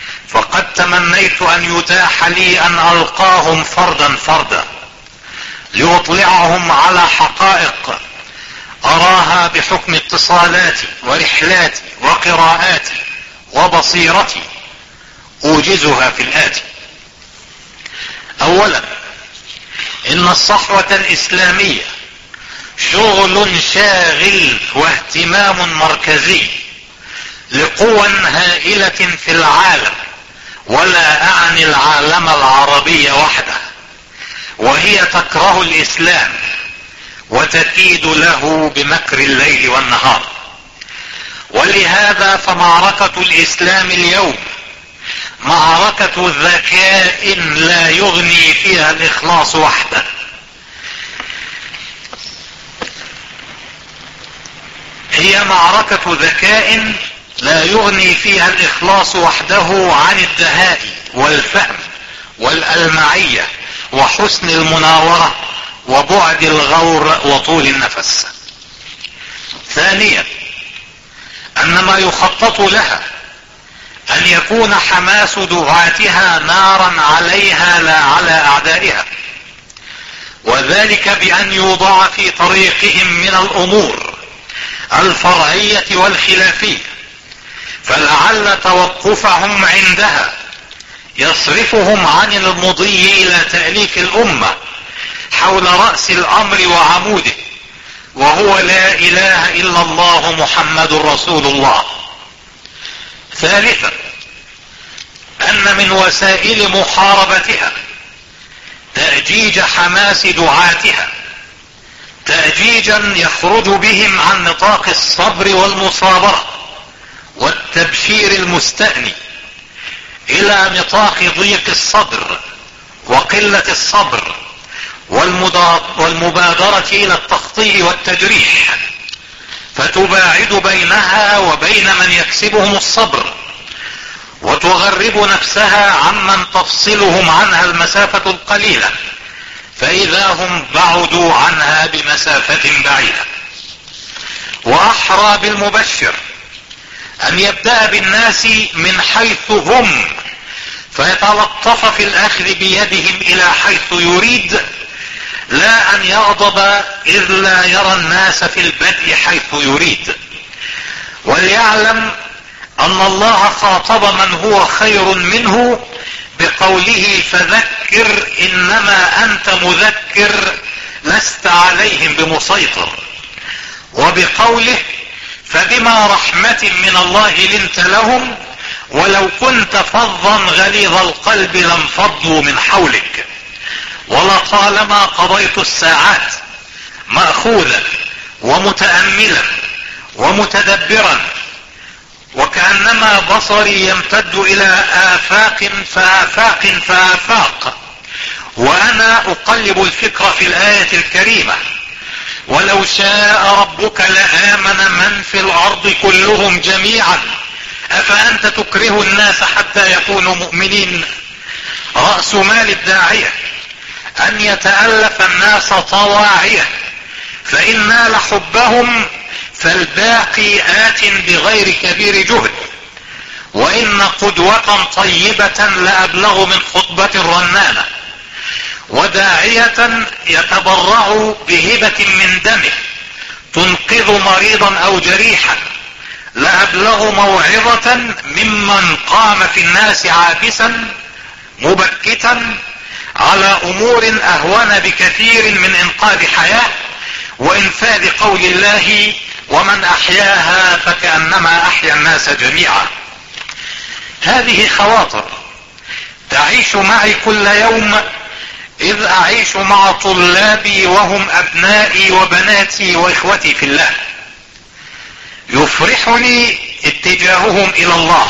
فقد تمنيت أن يتاح لي أن ألقاهم فردا فردا، ليطلعهم على حقائق اراها بحكم اتصالاتي ورحلاتي وقراءاتي وبصيرتي، اوجزها في الاتي. اولا، ان الصحوة الاسلامية شغل شاغل واهتمام مركزي لقوى هائلة في العالم، ولا اعني العالم العربي وحده، وهي تكره الاسلام وتكيد له بمكر الليل والنهار. ولهذا فمعركة الاسلام اليوم معركة ذكاء لا يغني فيها الاخلاص وحده. هي معركة ذكاء لا يغني فيها الاخلاص وحده عن الدهاء والفهم والألمعية وحسن المناورة وبعد الغور وطول النفس. ثانيا، ان ما يخطط لها ان يكون حماس دعاتها نارا عليها لا على اعدائها، وذلك بان يوضع في طريقهم من الامور الفرعية والخلافية، فلعل توقفهم عندها يصرفهم عن المضي الى تأليف الامة حول رأس الامر وعموده، وهو لا اله الا الله محمد رسول الله. ثالثا، ان من وسائل محاربتها تأجيج حماس دعاتها، تأجيجا يخرج بهم عن نطاق الصبر والمصابرة والتبشير المستأني الى نطاق ضيق الصدر وقلة الصبر والمبادرة الى التخطيء والتجريح، فتباعد بينها وبين من يكسبهم الصبر، وتغرب نفسها عمن تفصلهم عنها المسافة القليلة، فاذا هم بعدوا عنها بمسافة بعيدة. واحرى بالمبشر ان يبدأ بالناس من حيث هم، فيتلطف في الاخذ بيدهم الى حيث يريد، لا ان يغضب اذ لا يرى الناس في البدء حيث يريد. وليعلم ان الله خاطب من هو خير منه بقوله فذكر انما انت مذكر لست عليهم بمسيطر، وبقوله فبما رحمة من الله لنت لهم ولو كنت فظا غليظ القلب لانفضوا من حولك. ولطالما قضيت الساعات مأخوذا ومتأملا ومتدبرا، وكأنما بصري يمتد الى آفاق فآفاق فآفاق، وانا اقلب الفكر في الآية الكريمة ولو شاء ربك لآمن من في الارض كلهم جميعا افأنت تكره الناس حتى يكونوا مؤمنين. رأس مال الداعية ان يتألف الناس طواعية، فإن نال حبهم فالباقي آت بغير كبير جهد، وإن قدوة طيبة لأبلغ من خطبة رنانة، وداعية يتبرع بهبة من دمه تنقذ مريضا أو جريحا لأبلغ موعظة ممن قام في الناس عابسا مبكتا على أمور أهون بكثير من إنقاذ حياة وإنفاذ قول الله ومن أحياها فكأنما أحيا الناس جميعا. هذه خواطر تعيش معي كل يوم، إذ أعيش مع طلابي وهم أبنائي وبناتي وإخوتي في الله. يفرحني اتجاههم إلى الله،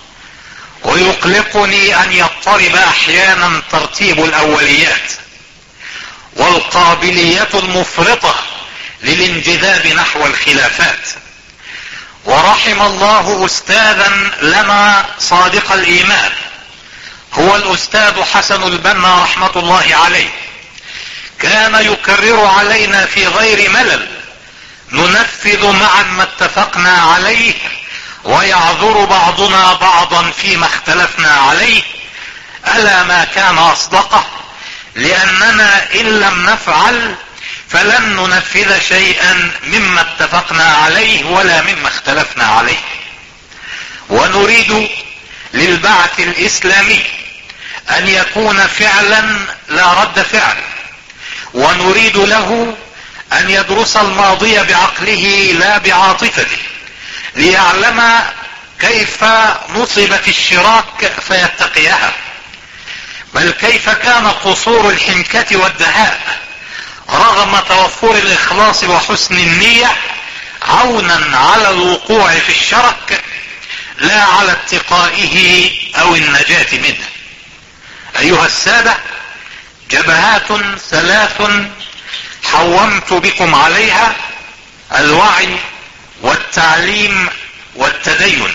ويقلقني أن يضطرب أحيانا ترتيب الأوليات والقابلية المفرطة للانجذاب نحو الخلافات. ورحم الله أستاذا لنا صادق الإيمان هو الأستاذ حسن البنا رحمة الله عليه، كان يكرر علينا في غير ملل ننفذ معا ما اتفقنا عليه، ويعذر بعضنا بعضا فيما اختلفنا عليه، ألا ما كان أصدقه لأننا إن لم نفعل فلن ننفذ شيئا مما اتفقنا عليه ولا مما اختلفنا عليه. ونريد للبعث الإسلامي أن يكون فعلا لا رد فعل، ونريد له أن يدرس الماضي بعقله لا بعاطفته، ليعلم كيف نصبت الشراك فيتقيها، بل كيف كان قصور الحنكة والدهاء رغم توفر الإخلاص وحسن النية عونا على الوقوع في الشرك لا على اتقائه أو النجاة منه. أيها السادة، جبهات ثلاث حومت بكم عليها: الوعي والتعليم والتدين،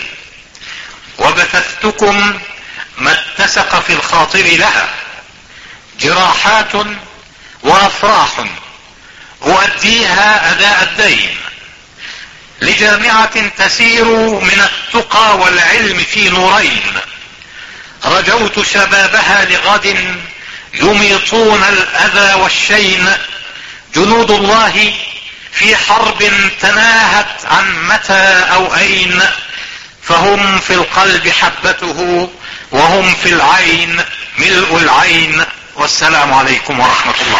وبثثتكم ما اتسق في الخاطر لها، جراحات وافراح اؤديها اداء الدين لجامعة تسير من التقى والعلم في نورين، رجوت شبابها لغد يميطون الاذى والشين، جنود الله في حرب تناهت عن متى او اين، فهم في القلب حبته وهم في العين ملء العين. والسلام عليكم ورحمة الله.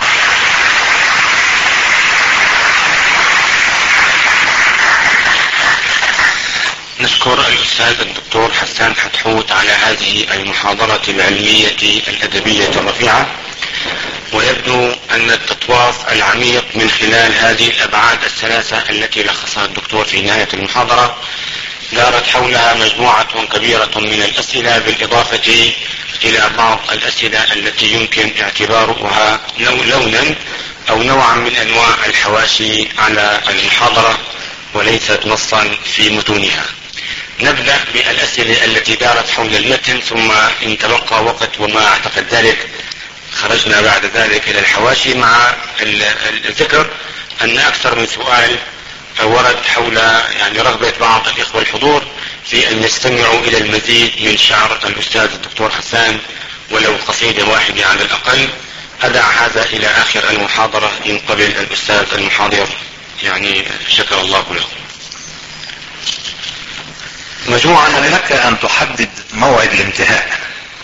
نشكر الأستاذ الدكتور حسان حتحوت على هذه المحاضرة العلمية الأدبية الرفيعة، ويبدو أن التطواف العميق من خلال هذه الأبعاد الثلاثة التي لخصها الدكتور في نهاية المحاضرة دارت حولها مجموعة كبيرة من الأسئلة، بالإضافة إلى بعض الأسئلة التي يمكن اعتبارها لونا أو نوعا من أنواع الحواشي على المحاضرة وليست نصا في متونها. نبدأ بالأسئلة التي دارت حول المتن، ثم إن تبقى وقت وما أعتقد ذلك خرجنا بعد ذلك إلى الحواشي، مع الذكر أن أكثر من سؤال ورد حول يعني رغبة بعض الإخوة الحضور في أن يستمعوا إلى المزيد من شعر الأستاذ الدكتور حسان ولو قصيدة واحدة على الأقل. أدع هذا إلى آخر المحاضرة إن قبل الأستاذ المحاضر، يعني شكر الله له. مجموعة لك أن تحدد موعد الانتهاء.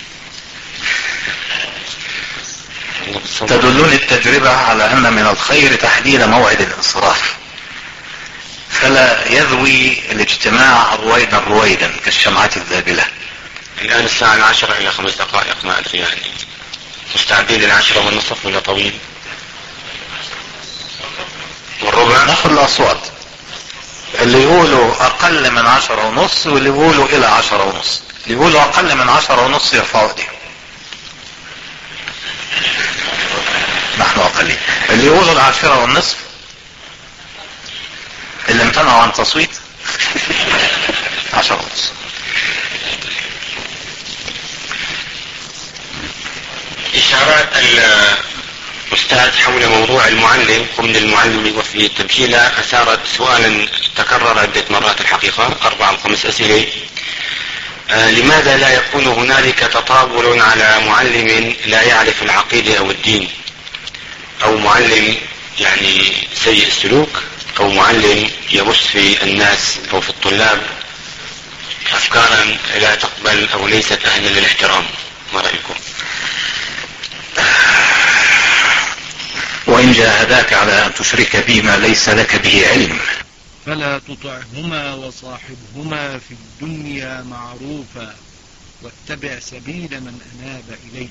تدلني التجربة على أن من الخير تحديد موعد الانصراف، فلا يذوي الاجتماع رويدا رويدا كالشمعة الذابلة. الآن الساعة العشرة إلى خمس دقائق، ما أدري يعني مستعدين للعشرة والنصف ولا طويل؟ والربع ناخذ الأصوات، اللي يقولوا أقل من عشرة ونص واللي يقولوا إلى عشرة ونص. اللي يقولوا أقل من عشرة ونص يرفعوا ايديهم. نحن أقلين. اللي يقولوا العاشرة والنصف اللي امتنعوا عن تصويت عشرة ونص. إشارات الأستاذ حول موضوع المعلم قم للمعلم وفي التمثيل أثارت سؤالا تكرر عدة مرات الحقيقة، أربع أو خمس أسئلة. آه لماذا لا يكون هنالك تطاول على معلم لا يعرف العقيدة أو الدين، أو معلم يعني سيء السلوك، أو معلم يبث في الناس أو في الطلاب أفكارا لا تقبل أو ليست أهلا للاحترام؟ ما رأيكم؟ وإن جاهداك على أن تشرك بما ليس لك به علم فلا تطعهما وصاحبهما في الدنيا معروفا واتبع سبيل من أناب إليه.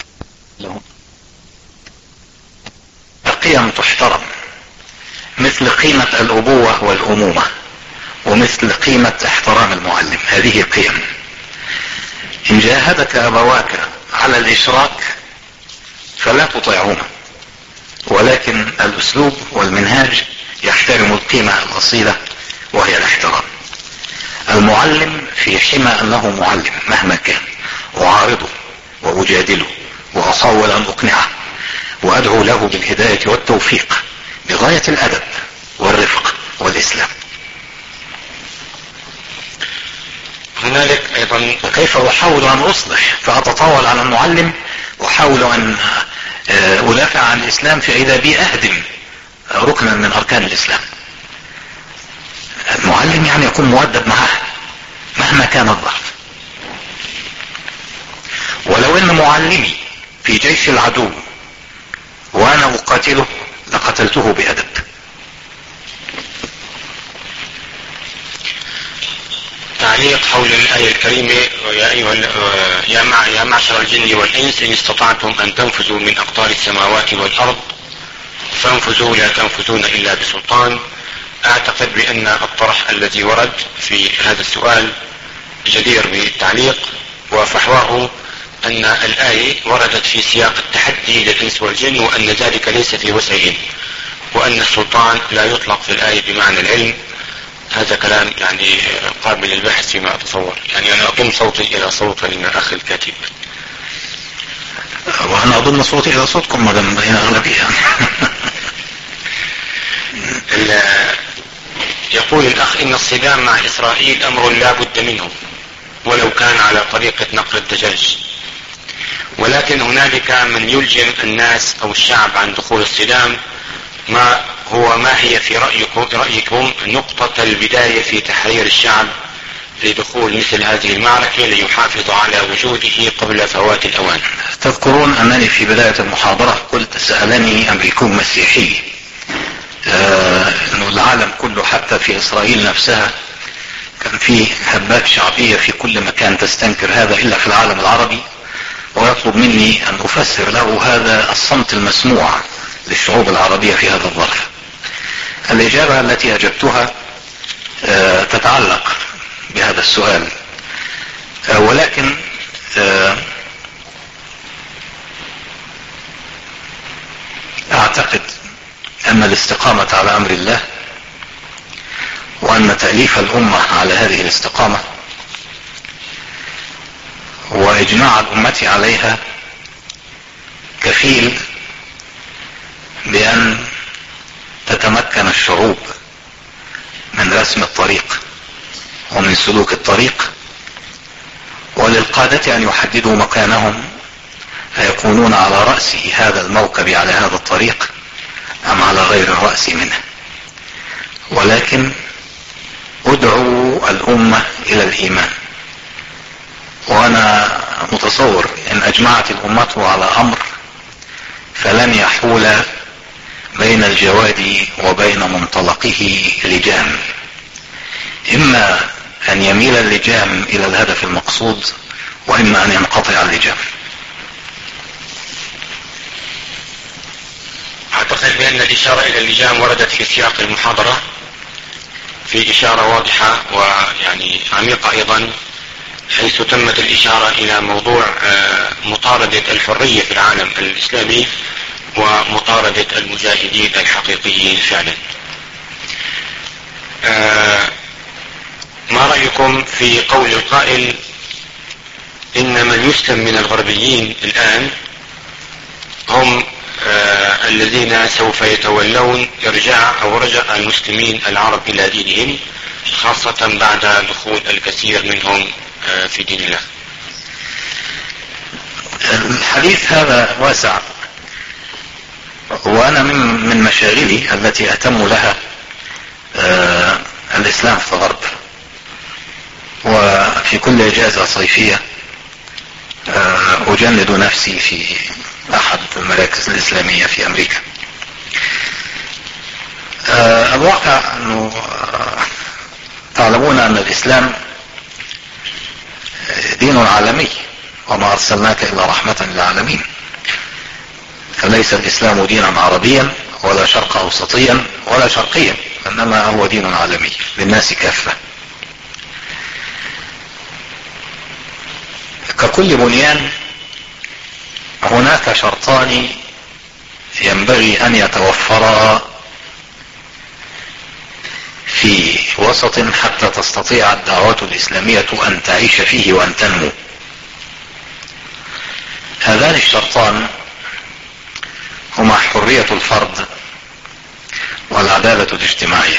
قيم تحترم، مثل قيمة الأبوة والأمومة، ومثل قيمة احترام المعلم. هذه قيم. إن جاهدك أبواك على الإشراك فلا تطيعهما، ولكن الأسلوب والمنهاج يحترم القيمة الأصيلة وهي الاحترام. المعلم في حمى أنه معلم مهما كان، أعارضه وأجادله وأحاول أن أقنعه وأدعو له بالهداية والتوفيق بغاية الأدب والرفق والإسلام. هنالك أيضا وكيف أحاول أن أصلح فأتطاول على المعلم، أحاول أن أدافع عن الإسلام فإذا بي أهدم ركنا من أركان الإسلام. المعلم يعني يكون مؤدب معه مهما كان الضعف. ولو ان معلمي في جيش العدو وانا اقاتله لقتلته بأدب. تعليق حول الآية الكريمة: يا أيها يا مع يا معشر الجن والإنس إن استطعتم أن تنفذوا من أقطار السماوات والأرض فانفذوا لا تنفذون إلا بسلطان. أعتقد بأن الطرح الذي ورد في هذا السؤال جدير بالتعليق، وفحواه أن الآية وردت في سياق التحدي للإنس والجن، وأن ذلك ليس في وسعهم، وأن السلطان لا يطلق في الآية بمعنى العلم. هذا كلام يعني قابل للبحث فيما أتصور. يعني أنا أضم صوتي إلى صوت الأخ الكاتب، وأنا أضم صوتي إلى صوتكم ما دام بين أغلبية. يقول الأخ: إن الصدام مع إسرائيل أمر لا بد منه ولو كان على طريقة نقر الدجاج، ولكن هنالك من يلجم الناس أو الشعب عن دخول الصدام. ما هو ما هي في رأيكم, رأيكم نقطة البداية في تحرير الشعب لدخول مثل هذه المعركة ليحافظ على وجوده قبل فوات الأوان؟ تذكرون أنني في بداية المحاضرة قلت سألني أمريكي مسيحي آه أنه العالم كله حتى في إسرائيل نفسها كان في هبات شعبية في كل مكان تستنكر هذا إلا في العالم العربي، ويطلب مني أن أفسر له هذا الصمت المسموع للشعوب العربية في هذا الظرف. الإجابة التي أجبتها آه تتعلق بهذا السؤال، آه ولكن آه أعتقد أن الاستقامة على أمر الله وأن تأليف الأمة على هذه الاستقامة وإجماع الأمة عليها كفيل بأن تتمكن الشعوب من رسم الطريق ومن سلوك الطريق، وللقادة أن يحددوا مكانهم فيكونون على رأس هذا الموكب على هذا الطريق أم على غير الرأس منه. ولكن ادعوا الأمة إلى الإيمان، وأنا متصور إن أجمعت الأمة على أمر فلن يحول بين الجواد وبين منطلقه لجام، إما أن يميل اللجام إلى الهدف المقصود وإما أن ينقطع اللجام. أعتقد بأن الإشارة إلى اللجام وردت في سياق المحاضرة في إشارة واضحة ويعني عميقة أيضا، حيث تمت الإشارة إلى موضوع مطاردة الحرية في العالم الإسلامي ومطاردة المجاهدين الحقيقيين فعلا. ما رأيكم في قول القائل إن من يسلم من الغربيين الآن هم آه الذين سوف يتولون إرجاع أو رجع المسلمين العرب إلى دينهم، خاصة بعد دخول الكثير منهم آه في دين الله؟ الحديث هذا واسع، وأنا من من مشاغلي التي أهتم لها آه الإسلام في الغرب، وفي كل إجازة صيفية آه أجند نفسي في أحد المراكز الإسلامية في أمريكا. أه الواقع أنه أه تعلمون أن الإسلام دين عالمي، وما أرسلناك إلا رحمة للعالمين، فليس الإسلام دينا عربيا ولا شرق أوسطيا ولا شرقيا، إنما هو دين عالمي للناس كافة. ككل بنيان هناك شرطان ينبغي أن يتوفرا في وسط حتى تستطيع الدعوة الإسلامية أن تعيش فيه وأن تنمو. هذان الشرطان هما حرية الفرد والعدالة الاجتماعية.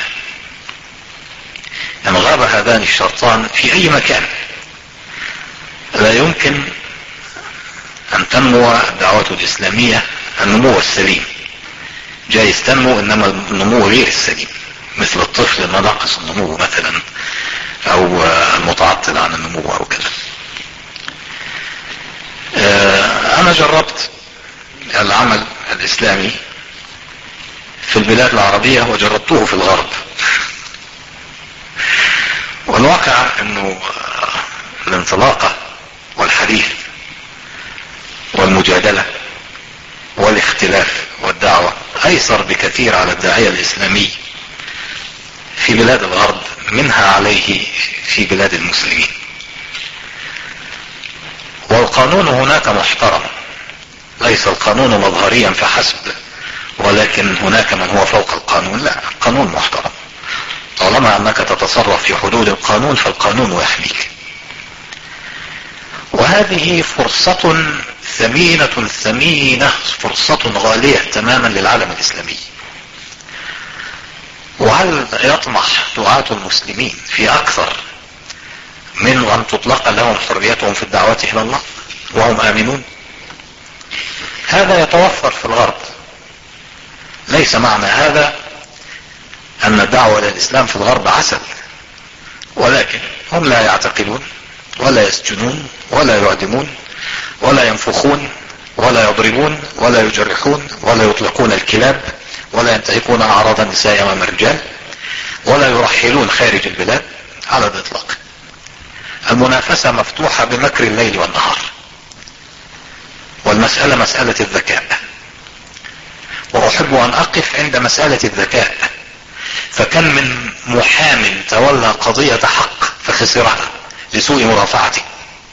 إن غاب هذان الشرطان في أي مكان لا يمكن أن تنمو الدعوة الإسلامية النمو السليم. جايز تنمو انما النمو غير السليم، مثل الطفل ما ناقص النمو مثلا، او المتعطل عن النمو او كذا. انا جربت العمل الاسلامي في البلاد العربية وجربته في الغرب، والواقع انه الانطلاقة والحديث والمجادلة والاختلاف والدعوة ايسر بكثير على الداعية الاسلامي في بلاد الغرب منها عليه في بلاد المسلمين. والقانون هناك محترم، ليس القانون مظهريا فحسب، ولكن هناك من هو فوق القانون. لا، القانون محترم، طالما انك تتصرف في حدود القانون فالقانون يحميك. وهذه فرصة ثمينة ثمينة، فرصة غالية تماما للعالم الاسلامي. وهل يطمح دعاة المسلمين في اكثر من ان تطلق لهم حريتهم في الدعوة الى الله وهم امنون؟ هذا يتوفر في الغرب. ليس معنى هذا ان الدعوة للاسلام في الغرب عسل، ولكن هم لا يعتقلون ولا يسجنون ولا يعدمون ولا ينفخون ولا يضربون ولا يجرحون ولا يطلقون الكلاب ولا ينتهكون اعراض النساء امام الرجال ولا يرحلون خارج البلاد على الاطلاق. المنافسة مفتوحة بمكر الليل والنهار، والمسألة مسألة الذكاء. واحب ان اقف عند مسألة الذكاء، فكم من محام تولى قضية حق فخسرها لسوء مرافعته.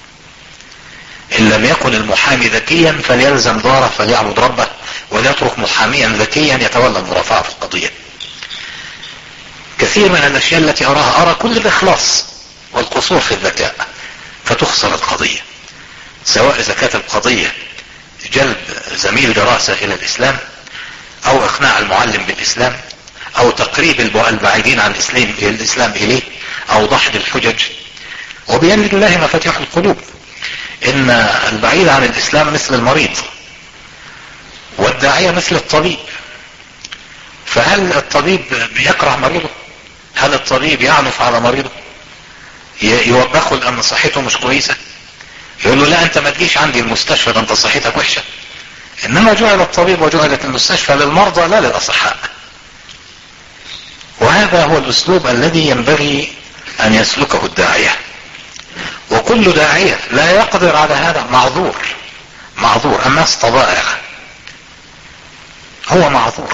ان لم يكن المحامي ذكيا فليلزم داره فليعبد ربه، وليترك محاميا ذكيا يتولى المرافعة في القضية. كثير من الاشياء التي اراها ارى كل الاخلاص والقصور في الذكاء فتخسر القضية، سواء اذا كانت القضية جلب زميل دراسة الى الاسلام، او اقناع المعلم بالاسلام، او تقريب البعيدين عن الاسلام, الإسلام اليه، او دحض الحجج. وبيد الله مفاتيح القلوب. ان البعيد عن الاسلام مثل المريض، والداعية مثل الطبيب. فهل الطبيب يكره مريضه؟ هل الطبيب يعنف على مريضه؟ يوبخه لان صحته مش كويسة؟ يقول له لا انت ما تجيش عندي المستشفى، ده انت صحتك وحشة. انما جعل الطبيب وجعلت المستشفى للمرضى لا للاصحاء. وهذا هو الاسلوب الذي ينبغي ان يسلكه الداعية. وكل داعية لا يقدر على هذا معذور. معذور. الناس طبائع، هو معذور،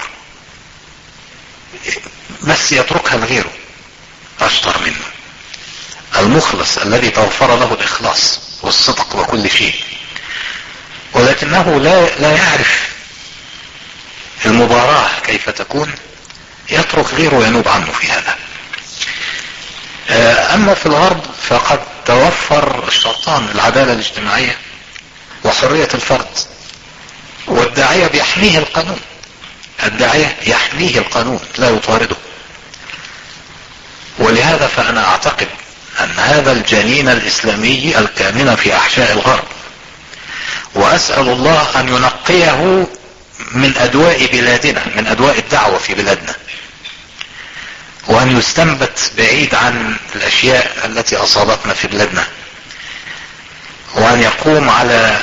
بس يتركها لغيره اشطر منه. المخلص الذي توفر له الاخلاص والصدق وكل شيء، ولكنه لا لا يعرف المباراة كيف تكون، يترك غيره ينوب عنه في هذا. اما في الغرب فقد توفر الشرطان، العدالة الاجتماعية وحرية الفرد، والداعية بيحميه القانون. الداعية يحميه القانون لا يطارده. ولهذا فانا اعتقد ان هذا الجنين الاسلامي الكامن في احشاء الغرب، واسأل الله ان ينقيه من ادواء بلادنا، من ادواء الدعوة في بلادنا، وان يستنبت بعيد عن الاشياء التي اصابتنا في بلادنا، وان يقوم على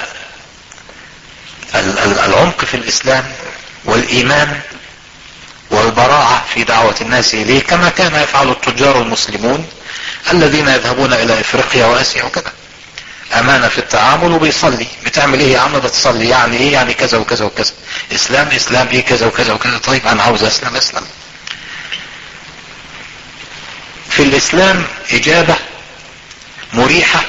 العمق في الاسلام والايمان والبراعة في دعوة الناس اليه، كما كان يفعل التجار المسلمون الذين يذهبون الى افريقيا واسيا وكذا. امانة في التعامل وبيصلي. بتعمل ايه يا عم؟ بتصلي. يعني ايه؟ يعني كذا وكذا وكذا. اسلام اسلام ايه؟ كذا وكذا وكذا. طيب انا عاوز اسلم اسلم. في الاسلام اجابة مريحة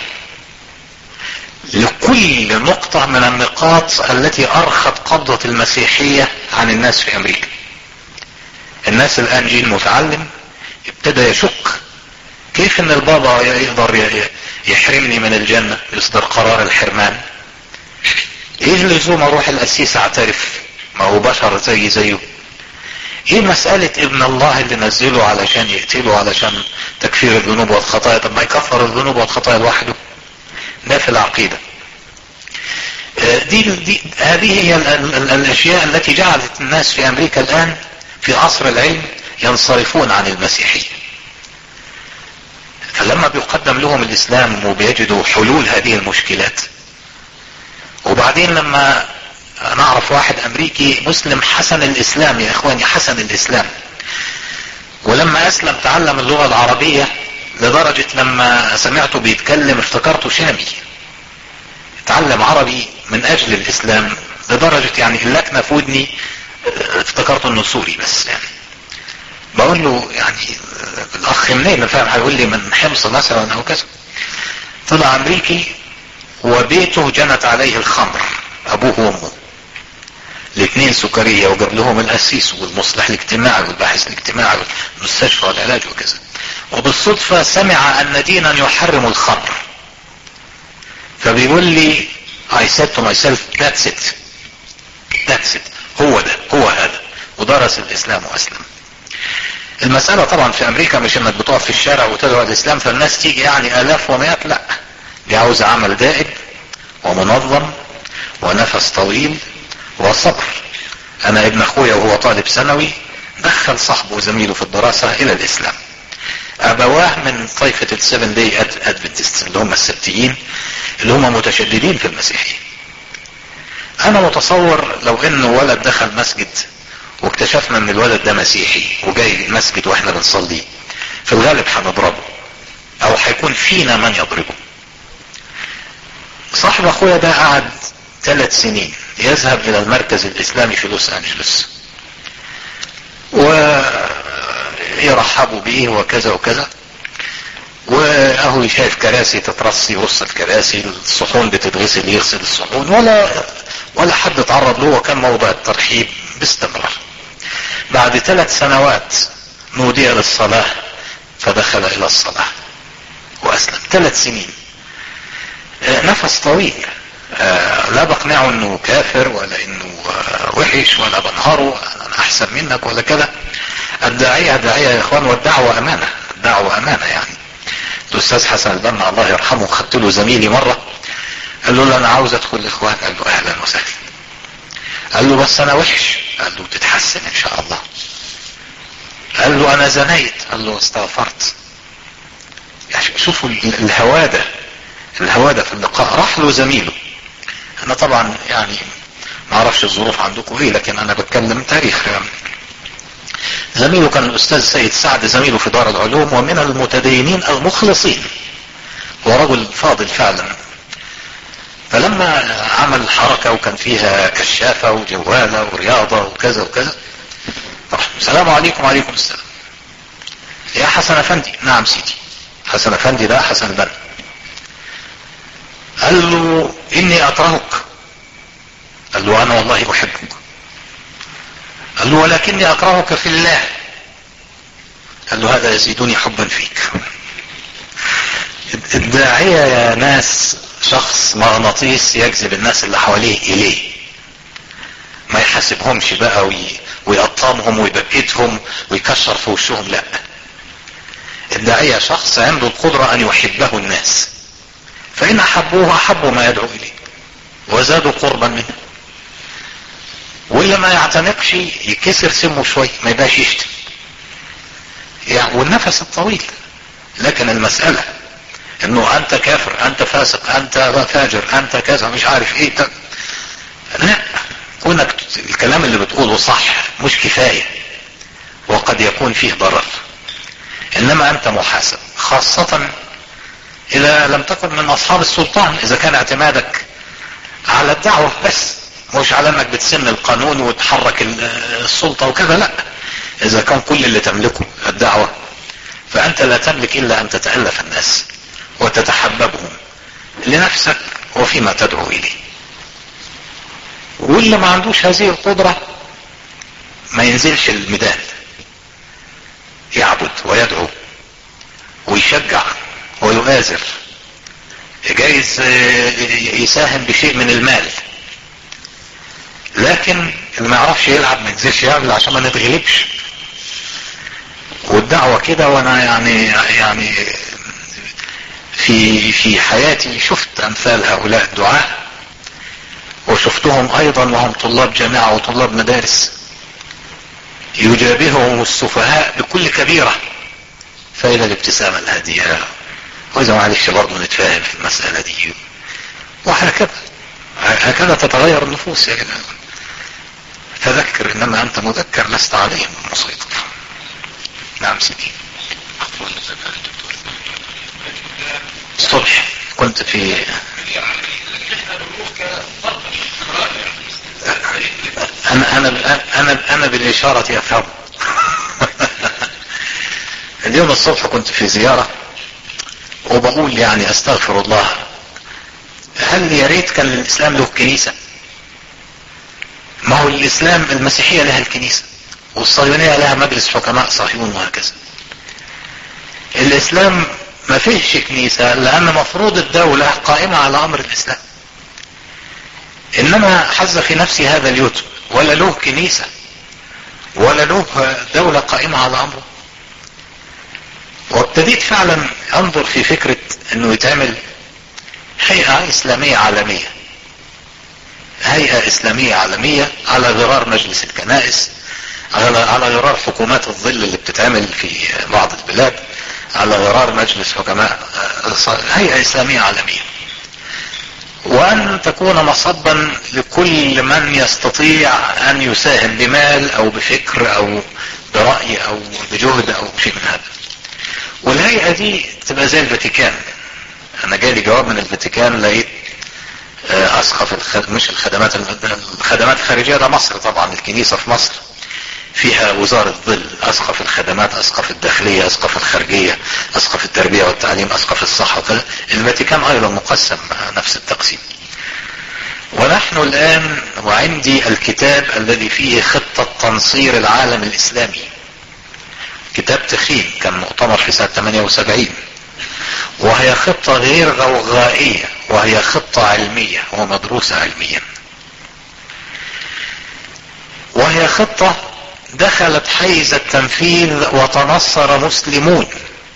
لكل نقطة من النقاط التي ارخت قبضة المسيحية عن الناس في امريكا. الناس الان جيل متعلم ابتدى يشك كيف ان البابا يقدر يحرمني من الجنة، يصدر قرار الحرمان. ايه اللزوم اروح القسيس اعترف؟ ما هو بشر زي زيه. ايه مسألة ابن الله اللي نزله علشان يقتله علشان تكفير الذنوب والخطايا؟ طب ما يكفر الذنوب والخطايا لوحده. ده في العقيدة. دي, دي هذه هي ال ال ال الاشياء التي جعلت الناس في امريكا الان في عصر العلم ينصرفون عن المسيحية. فلما بيقدم لهم الاسلام وبيجدوا حلول هذه المشكلات، وبعدين لما نعرف واحد امريكي مسلم حسن الاسلام، يا اخواني حسن الاسلام، ولما اسلم تعلم اللغة العربية لدرجة لما سمعته بيتكلم افتكرته شامي، تعلم عربي من اجل الاسلام لدرجة يعني اللكنة في ودني افتكرته انه سوري. بس يعني بقول له يعني الاخ منين فاهم، هيقول لي من حمص مثلا او كذا. طلع امريكي وبيته جنت عليه الخمر، ابوه وامه الاثنين سكرية، وجاب لهم القسيس والمصلح الاجتماعي والباحث الاجتماعي والمستشفى والعلاج وكذا. وبالصدفة سمع ان دينا يحرم الخمر، فبيقول لي I said to myself that's it that's it هو ده هو هذا، ودرس الاسلام واسلم. المسألة طبعا في امريكا مش انك بتقف في الشارع وتدعو الاسلام فالناس تيجي يعني الاف ومئات، لا، دي عاوز عمل دائم ومنظم ونفس طويل وصبر. انا ابن اخويا وهو طالب ثانوي دخل صاحبه وزميله في الدراسة الى الاسلام، ابواه من طائفة السفن داي ادفنتست اللي هم السبتيين اللي هم متشددين في المسيحية. انا متصور لو انه ولد دخل مسجد واكتشفنا ان الولد ده مسيحي وجاي المسجد واحنا بنصلي، في الغالب هنضربه او هيكون فينا من يضربه. صاحب اخويا ده قعد ثلاث سنين يذهب الى المركز الاسلامي في لوس انجلوس ويرحبوا به وكذا وكذا، واهو شايف كراسي تترصي وسط الكراسي، الصحون بتتغسل يغسل الصحون، ولا ولا حد اتعرض له، وكان موضع الترحيب باستمرار. بعد ثلاث سنوات نودي للصلاة فدخل الى الصلاة واسلم. ثلاث سنين نفس طويل، لا بقنعه انه كافر ولا انه وحش ولا بنهاره انا احسن منك ولا كده. الداعية داعية يا اخوان، والدعوة امانة، الدعوة امانة. يعني الاستاذ حسن البنا الله يرحمه خدت له زميلي مرة قال له انا عاوز ادخل الاخوان، قال له اهلا وسهلا. قال له بس انا وحش، قال له تتحسن ان شاء الله. قال له انا زنيت، قال له استغفرت. يعني شوفوا الهوادة الهوادة في اللقاء. راح له زميله، انا طبعا يعني ما اعرفش الظروف عندكم ايه، لكن انا بتكلم تاريخ. زميله كان الاستاذ سيد سعد، زميله في دار العلوم ومن المتدينين المخلصين ورجل فاضل فعلا. فلما عمل حركة وكان فيها كشافة وجوالة ورياضة وكذا وكذا، السلام عليكم. وعليكم السلام. يا حسن افندي. نعم سيدي. حسن افندي ده حسن البنا. قال له اني اكرهك. قال له انا والله احبك. قال له ولكني اكرهك في الله. قال له هذا يزيدني حبا فيك. الداعية يا ناس شخص مغناطيس يجذب الناس اللي حواليه اليه، ما يحاسبهمش بقى وي... ويقطمهم ويبكتهم ويكشر في وشهم، لا. الداعية شخص عنده القدرة ان يحبه الناس، فان احبوه احبوا ما يدعو اليه وزادوا قربا منه. واللي ما يعتنقش يكسر سمه شوي، ما يبقاش يشتم يعني، والنفس الطويل. لكن المسألة انه انت كافر، انت فاسق، انت فاجر، انت كذا مش عارف ايه، لا. كونك الكلام اللي بتقوله صح مش كفاية، وقد يكون فيه ضرر. انما انت محاسب، خاصة اذا لم تكن من اصحاب السلطان، اذا كان اعتمادك على الدعوة بس، مش على انك بتسن القانون وتحرك السلطة وكذا، لا. اذا كان كل اللي تملكه الدعوة، فانت لا تملك الا ان تتألف الناس وتتحببهم لنفسك وفيما تدعو اليه. واللي ما عندوش هذه القدرة ما ينزلش الميدان، يعبد ويدعو ويشجع ويؤازر، جايز يساهم بشيء من المال، لكن اللي ما يعرفش يلعب ما ينزلش يعمل عشان ما نتغلبش. والدعوة كده. وانا يعني يعني في في حياتي شفت امثال هؤلاء الدعاة وشفتهم ايضا وهم طلاب جامعة وطلاب مدارس يجابههم السفهاء بكل كبيرة، فإلى الابتسامة الهادئة، وإذا معلش برضه نتفاهم في المسألة دي، وهكذا هكذا تتغير النفوس يا جماعة. فذكر انما انت مذكر لست عليهم مسيطر. نعم سيدي. الصبح كنت في انا انا انا انا بالاشارة افهم. اليوم الصبح كنت في زيارة وبقول يعني استغفر الله، هل يا ريت كان الاسلام له كنيسة؟ ما هو الاسلام المسيحية لها الكنيسة، والصهيونية لها مجلس حكماء صهيون وهكذا. الاسلام ما فيهش كنيسة لان مفروض الدولة قائمة على امر الاسلام، انما حز في نفسي هذا اليوتيوب ولا له كنيسة ولا له دولة قائمة على امره. وابتديت فعلا انظر في فكرة انه يتعمل هيئة اسلامية عالمية، هيئة اسلامية عالمية على غرار مجلس الكنائس، على على غرار حكومات الظل اللي بتتعمل في بعض البلاد، على غرار مجلس حكماء، هيئة اسلامية عالمية، وان تكون مصبا لكل من يستطيع ان يساهم بمال او بفكر او برأي او بجهد او شيء من هذا. والهيئة دي تبقى زي الفاتيكان. انا جالي جواب من الفاتيكان، لقيت اسقف الخد... مش الخدمات الخدمات الخارجية، ده مصر طبعا، الكنيسة في مصر فيها وزارة ظل، اسقف الخدمات، اسقف الداخلية، اسقف الخارجية، اسقف التربية والتعليم، اسقف الصحة وكذا. الفاتيكان ايضا مقسم نفس التقسيم. ونحن الان وعندي الكتاب الذي فيه خطة تنصير العالم الاسلامي، كتاب تخين، كان مؤتمر في سنة ثمانية وسبعين، وهي خطة غير غوغائية، وهي خطة علمية ومدروسة علميا، وهي خطة دخلت حيز التنفيذ وتنصر مسلمون.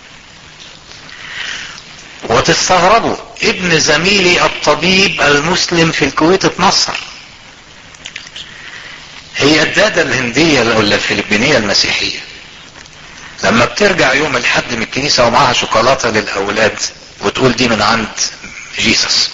وتستغربوا ابن زميلي الطبيب المسلم في الكويت اتنصر. هي الدادة الهندية ولا الفلبينية المسيحية لما بترجع يوم الحد من الكنيسة ومعها شوكولاتة للأولاد وتقول دي من عند جيسس،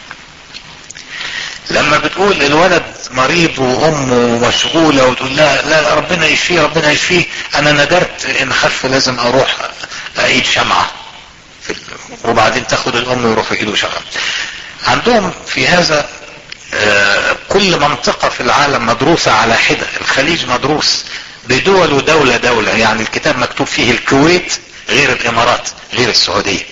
لما بتقول الولد مريض وامه مشغولة وتقول لا لا ربنا يشفيه ربنا يشفيه، انا ندرت ان خف لازم اروح اعيد شمعة في ال... وبعدين تاخد الام ويروح يعيدوا شمعة. عندهم في هذا آه كل منطقة في العالم مدروسة على حدة. الخليج مدروس بدول ودولة دولة، يعني الكتاب مكتوب فيه الكويت غير الامارات غير السعودية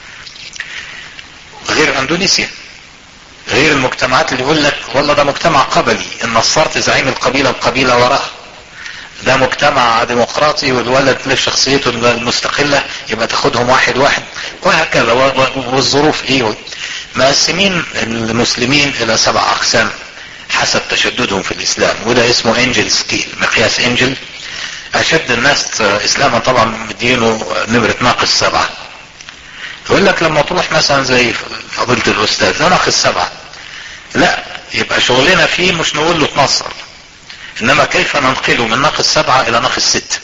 غير اندونيسيا غير المجتمعات اللي يقول لك والله ده مجتمع قبلي، ان نصرت زعيم القبيلة القبيلة وراه، ده مجتمع ديمقراطي والولد له شخصيته المستقلة يبقى تاخدهم واحد واحد وهكذا. والظروف ايه؟ مقسمين المسلمين الى سبع اقسام حسب تشددهم في الاسلام، وده اسمه انجل سكيل، مقياس انجل. اشد الناس اسلاما طبعا مدينه نمرة ناقص سبعة. يقول لك لما تروح مثلا زي فضيلة الاستاذ ده ناقص سبعة، لا يبقى شغلنا فيه مش نقول له تنصر، انما كيف ننقله من ناقص سبعة الى ناقص ستة.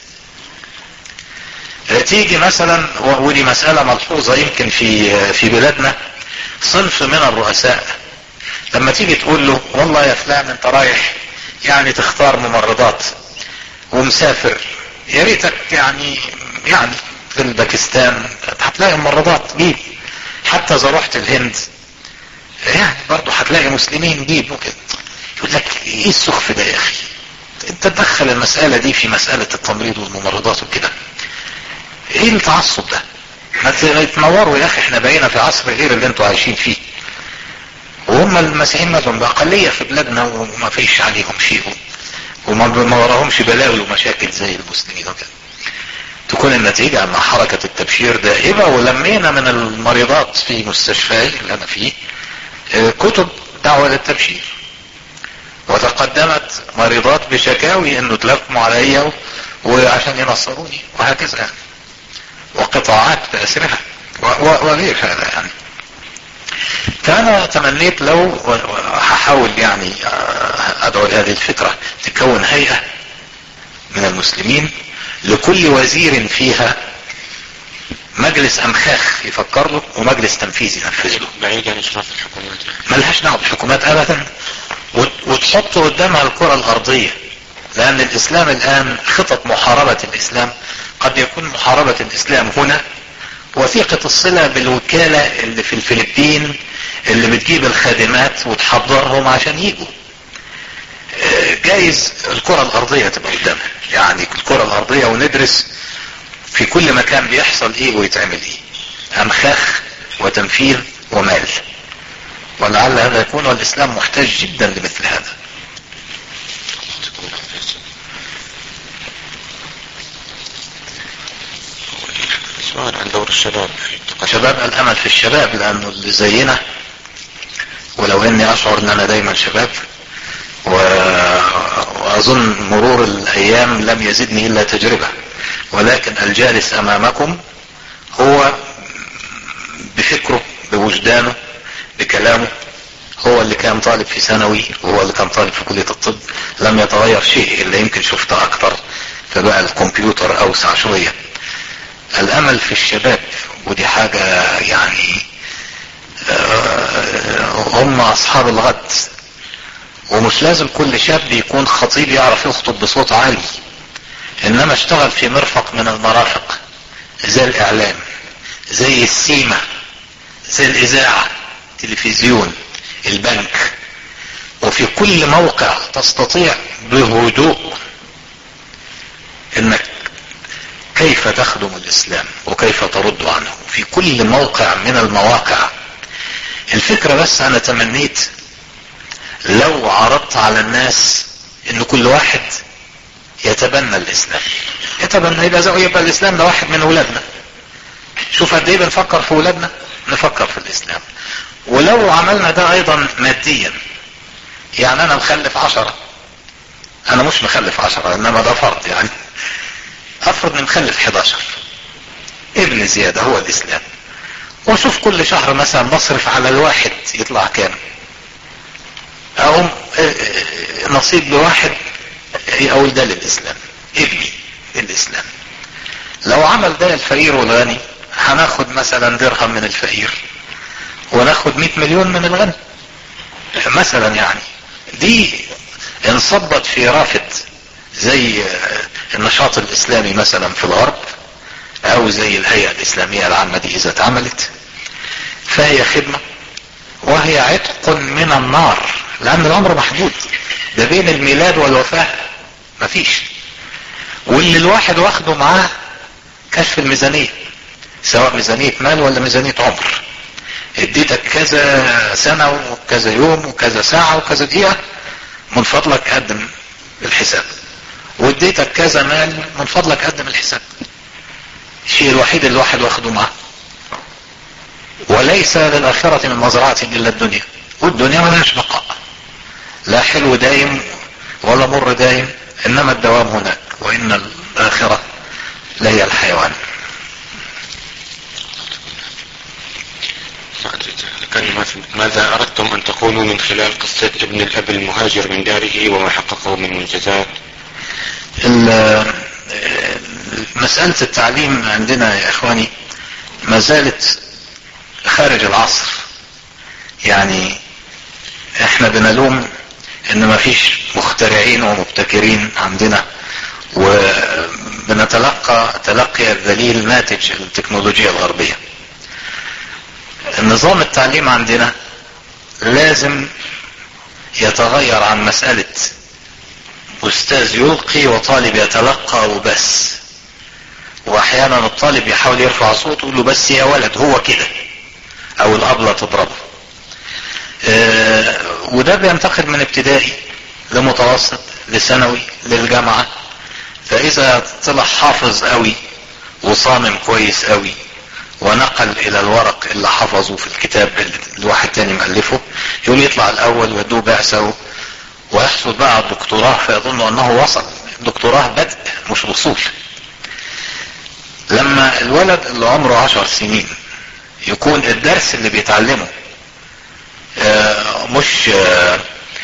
تيجي مثلا، ودي مسألة ملحوظة يمكن في في بلادنا، صنف من الرؤساء لما تيجي تقول له والله يا فلان انت رايح يعني تختار ممرضات ومسافر، يا ريتك يعني يعني في الباكستان هتلاقي ممرضات جيب، حتى اذا رحت الهند يعني برضه هتلاقي مسلمين جيب وكده. يقول لك ايه السخف ده يا اخي؟ انت تدخل المسألة دي في مسألة التمريض والممرضات وكده، ايه التعصب ده؟ ما تنوروا يا اخي، احنا بقينا في عصر غير اللي انتوا عايشين فيه. وهم المسيحيين مثلا بأقلية في بلادنا وما فيش عليهم شيء وما وراهمش بلاوي ومشاكل زي المسلمين وكده. تكون النتيجة مع حركة التبشير دائبة، ولمينا من المريضات في مستشفى اللي انا فيه كتب دعوة للتبشير، وتقدمت مريضات بشكاوي انه تلفموا عليا وعشان ينصروني وهكذا يعني، وقطاعات بأسرها وغير هذا يعني. فانا تمنيت لو هحاول يعني ادعو لهذه الفكرة تكون هيئة من المسلمين لكل وزير فيها مجلس امخاخ يفكر له ومجلس تنفيذي ينفذ له، بعيد عن اشراف الحكومات. ملهاش دعوه بالحكومات ابدا، وتحط قدامها الكرة الارضية. لان الاسلام الان خطط محاربة الاسلام قد يكون محاربة الاسلام هنا وثيقة الصلة بالوكالة اللي في الفلبين اللي بتجيب الخادمات وتحضرهم عشان يجوا. جايز الكرة الارضية تبقى قدامها، يعني الكرة الارضية وندرس في كل مكان بيحصل ايه ويتعمل ايه، امخاخ وتنفيذ ومال. ولعل هذا يكون، والاسلام محتاج جدا لمثل هذا. سؤال عن دور الشباب. شباب الامل في الشباب، لانه اللي زينا، ولو اني اشعر ان انا دايما شباب و... واظن مرور الايام لم يزدني الا تجربة، ولكن الجالس امامكم هو بفكره بوجدانه بكلامه، هو اللي كان طالب في ثانوي وهو اللي كان طالب في كلية الطب، لم يتغير شيء، اللي يمكن شفته اكتر فبقى الكمبيوتر اوسع شوية. الامل في الشباب، ودي حاجة يعني هم اصحاب الغد، ومش لازم كل شاب يكون خطيب يعرف يخطب بصوت عالي، انما اشتغل في مرفق من المرافق زي الاعلام، زي السيما، زي الاذاعة، تلفزيون، البنك، وفي كل موقع تستطيع بهدوء انك كيف تخدم الاسلام وكيف ترد عنه في كل موقع من المواقع. الفكرة بس انا تمنيت لو عرضت على الناس ان كل واحد يتبنى الاسلام، يتبنى يبقى زي يبقى الاسلام ده واحد من ولادنا. شوف قد ايه بنفكر في ولادنا، نفكر في الاسلام. ولو عملنا ده ايضا ماديا، يعني انا مخلف عشرة، انا مش مخلف عشرة انما ده فرض، يعني افرض اني مخلف حداشر ابن زيادة، هو الاسلام. واشوف كل شهر مثلا بصرف على الواحد يطلع كام، اقوم نصيب لواحد اقول ده للاسلام، ابني الاسلام. لو عمل ده الفقير والغني، هناخد مثلا درهم من الفقير وناخد مئة مليون من الغني مثلا. يعني دي انصبت في رافد زي النشاط الاسلامي مثلا في الغرب، او زي الهيئة الاسلامية العامة دي اذا اتعملت، فهي خدمة وهي عتق من النار، لان العمر محدود، ده بين الميلاد والوفاة مفيش. واللي الواحد واخده معاه كشف الميزانية، سواء ميزانية مال ولا ميزانية عمر. اديتك كذا سنة وكذا يوم وكذا ساعة وكذا دقيقة، من فضلك قدم الحساب. واديتك كذا مال، من فضلك قدم الحساب. الشيء الوحيد اللي الواحد واخده معاه. وليس للآخرة من مزرعة الا الدنيا، والدنيا ملهاش بقاء، لا حلو دايم ولا مر دايم، انما الدوام هناك، وان الآخرة لهي الحيوان. ماذا اردتم ان تقولوا من خلال قصة ابن الاب المهاجر من داره وما حققه من منجزات؟ مسألة التعليم عندنا يا اخواني ما زالت خارج العصر. يعني احنا بنلوم ان ما فيش مخترعين ومبتكرين عندنا، وبنتلقى تلقي الذليل ناتج التكنولوجيا الغربية. النظام التعليم عندنا لازم يتغير عن مسألة استاذ يلقي وطالب يتلقى وبس، واحيانا الطالب يحاول يرفع صوته يقول له بس يا ولد هو كده، او الابلة تضربه. اه وده بينتقل من ابتدائي لمتوسط لثانوي للجامعة. فاذا طلع حافظ قوي وصامم كويس قوي ونقل الى الورق اللي حفظه في الكتاب اللي الواحد تاني مألفه، يقول يطلع الاول ويدوه بعثة ويحصل بقى الدكتوراه، فيظن انه وصل. الدكتوراه بدء مش وصول. لما الولد اللي عمره عشر سنين يكون الدرس اللي بيتعلمه آه مش آه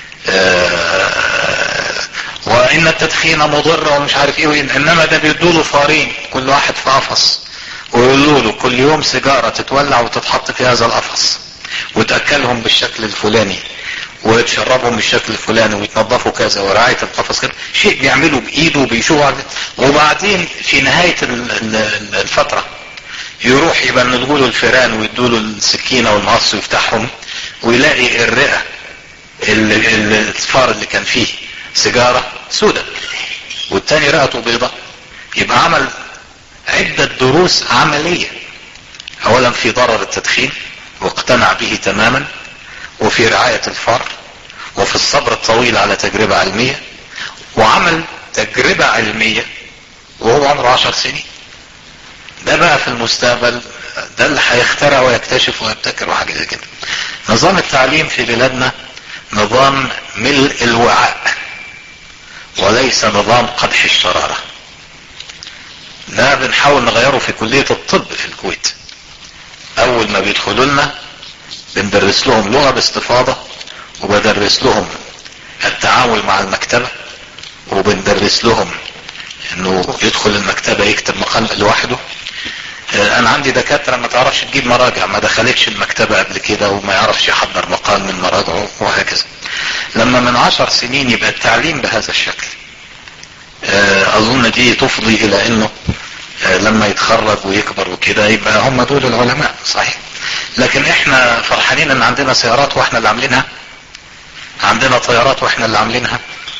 آه وان التدخين مضر ومش عارف ايه، انما ده بيدوله فارين كل واحد في قفص، ويقولوا له كل يوم سيجارة تتولع وتتحط في هذا القفص، وتأكلهم بالشكل الفلاني، وتشربهم بالشكل الفلاني، ويتنظفوا كذا، ورعاية القفص كذا، شيء بيعمله بايده وبيشوفه. وبعدين في نهاية الفترة يروح يبندلوا له الفيران ويدوا له السكينة والمقص ويفتحهم، ويلاقي الرئة الفار اللي كان فيه سيجارة سودة والتاني رئته بيضة. يبقى عمل عدة دروس عملية، اولا في ضرر التدخين واقتنع به تماما، وفي رعاية الفار، وفي الصبر الطويل على تجربة علمية، وعمل تجربة علمية وهو عمره عشر سنين. ده بقى في المستقبل ده اللي هيخترع ويكتشف ويبتكر وحاجة زي كده. نظام التعليم في بلادنا نظام ملء الوعاء وليس نظام قدح الشرارة. ده بنحاول نغيره في كلية الطب في الكويت. اول ما بيدخلوا لنا بندرس لهم لغة باستفاضة، وبدرس لهم التعامل مع المكتبة، وبندرس لهم انه يدخل المكتبة يكتب مقال لوحده. انا عندي دكاترة ما تعرفش تجيب مراجع، ما دخلتش المكتبة قبل كده وما يعرفش يحضر مقال من مراجعه وهكذا. لما من عشر سنين يبقى التعليم بهذا الشكل، اظن دي تفضي الى انه لما يتخرج ويكبر وكده يبقى هم دول العلماء صحيح. لكن احنا فرحانين ان عندنا سيارات واحنا اللي عاملينها، عندنا طيارات واحنا اللي عاملينها،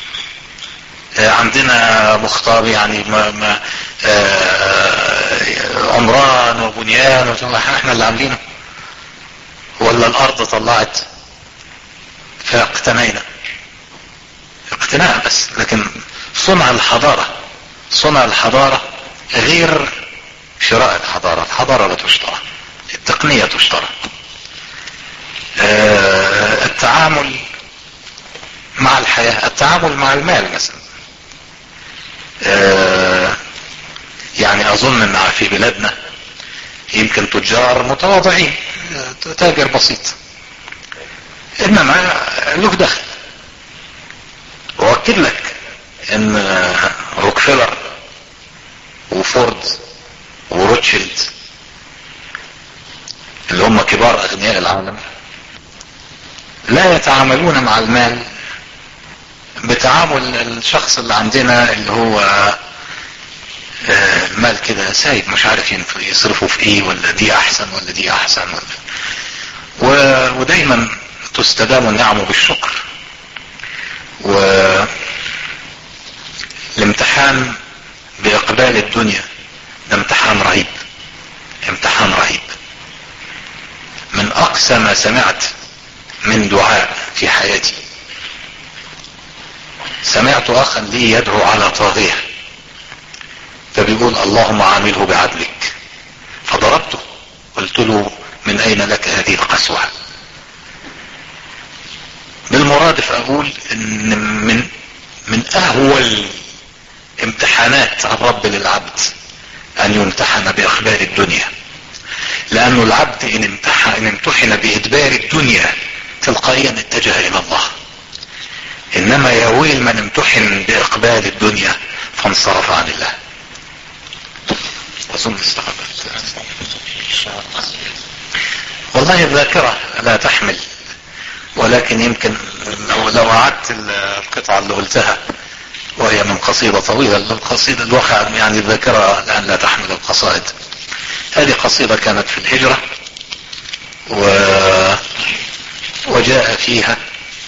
عندنا مخطاب يعني ما ما عمران وبنيان احنا اللي عاملينه، ولا الارض طلعت فاقتنينا اقتناء بس. لكن صنع الحضارة، صنع الحضارة غير شراء الحضارة. الحضارة لا تشترى، التقنية تشترى. آه التعامل مع الحياة، التعامل مع المال مثلا. آه يعني اظن ان في بلادنا يمكن تجار متواضعين، تاجر بسيط انما له دخل. واكد لك ان روكفيلر وفورد وروتشيلد اللي هم كبار اغنياء العالم لا يتعاملون مع المال بتعامل الشخص اللي عندنا اللي هو المال كده سايب مش عارف يصرفوا في ايه، ولا دي احسن ولا دي احسن ولا. ودايما تستدام النعم بالشكر. والامتحان باقبال الدنيا ده امتحان رهيب، امتحان رهيب. من اقصى ما سمعت من دعاء في حياتي، سمعت اخا لي يدعو على طاغية فبيقول اللهم عامله بعدلك، فضربته قلت له من اين لك هذه القسوة؟ بالمرادف اقول ان من من اهول امتحانات الرب للعبد ان يمتحن باخبار الدنيا، لانه العبد ان امتحن, إن امتحن بادبار الدنيا تلقائيا اتجه الى الله، انما يا ويل من امتحن باقبال الدنيا فانصرف عن الله. اظن استغربت والله الذاكرة لا تحمل، ولكن يمكن لو, لو اعدت القطعة اللي قلتها وهي من قصيدة طويلة، القصيدة الواقع يعني الذاكرة الان لا تحمل القصائد. هذه قصيدة كانت في الهجرة و... وجاء فيها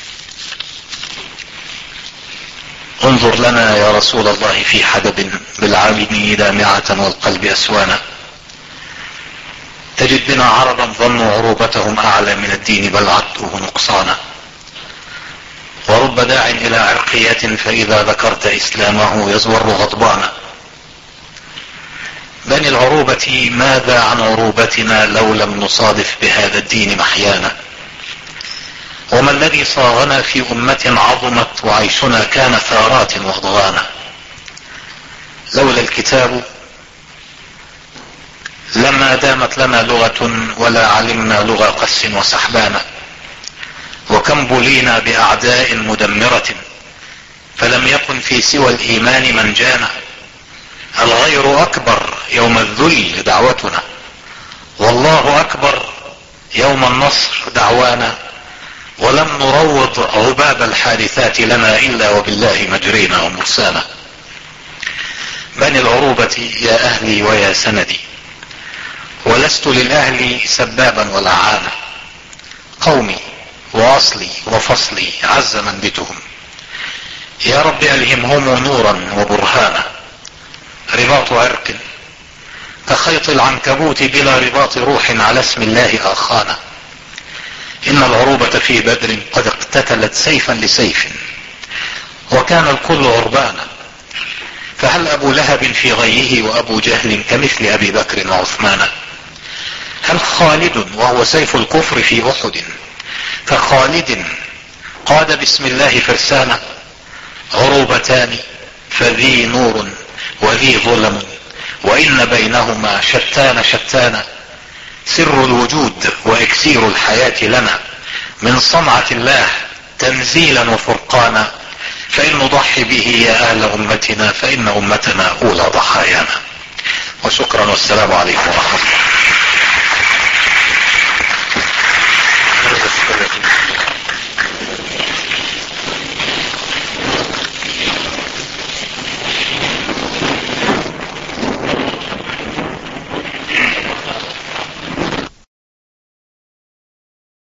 انظر لنا يا رسول الله في حدب بالعالم دامعة والقلب اسوانا، تجد بنا عربا ظنوا عروبتهم اعلى من الدين بل عدوه نقصانا، ورب داع الى عرقية فاذا ذكرت اسلامه يزور غضبانا. بني العروبة ماذا عن عروبتنا لو لم نصادف بهذا الدين محيانا، وما الذي صاغنا في امة عظمت وعيشنا كان ثارات واضغانا، لولا الكتاب لما دامت لنا لغة ولا علمنا لغة قس وسحبانا، وكم بلينا بأعداء مدمرة فلم يكن في سوى الإيمان من جانا. الغير أكبر يوم الذل دعوتنا، والله أكبر يوم النصر دعوانا. ولم نروض عباب الحادثات لنا إلا وبالله مجرينا ومرسانا. بني العروبة يا أهلي ويا سندي، ولست للأهل سبابا ولا عانا. قومي وأصلي وفصلي عز منبتهم، يا رب ألهمهم نورا وبرهانا. رباط عرق كخيط العنكبوت بلا رباط روح على اسم الله آخانا. إن العروبة في بدر قد اقتتلت سيفا لسيف وكان الكل عربانا. فهل أبو لهب في غيه وأبو جهل كمثل أبي بكر وعثمان؟ هل خالد وهو سيف الكفر في أحد كخالد قاد بسم الله فرسانا؟ عروبتان فذي نور وذي ظلم وإن بينهما شتان شتان. سر الوجود وإكسير الحياة لنا من صنعة الله تنزيلا وفرقانا. فإن نضحي به يا أهل أمتنا فإن أمتنا أولى ضحايانا. وشكرا والسلام عليكم ورحمة الله.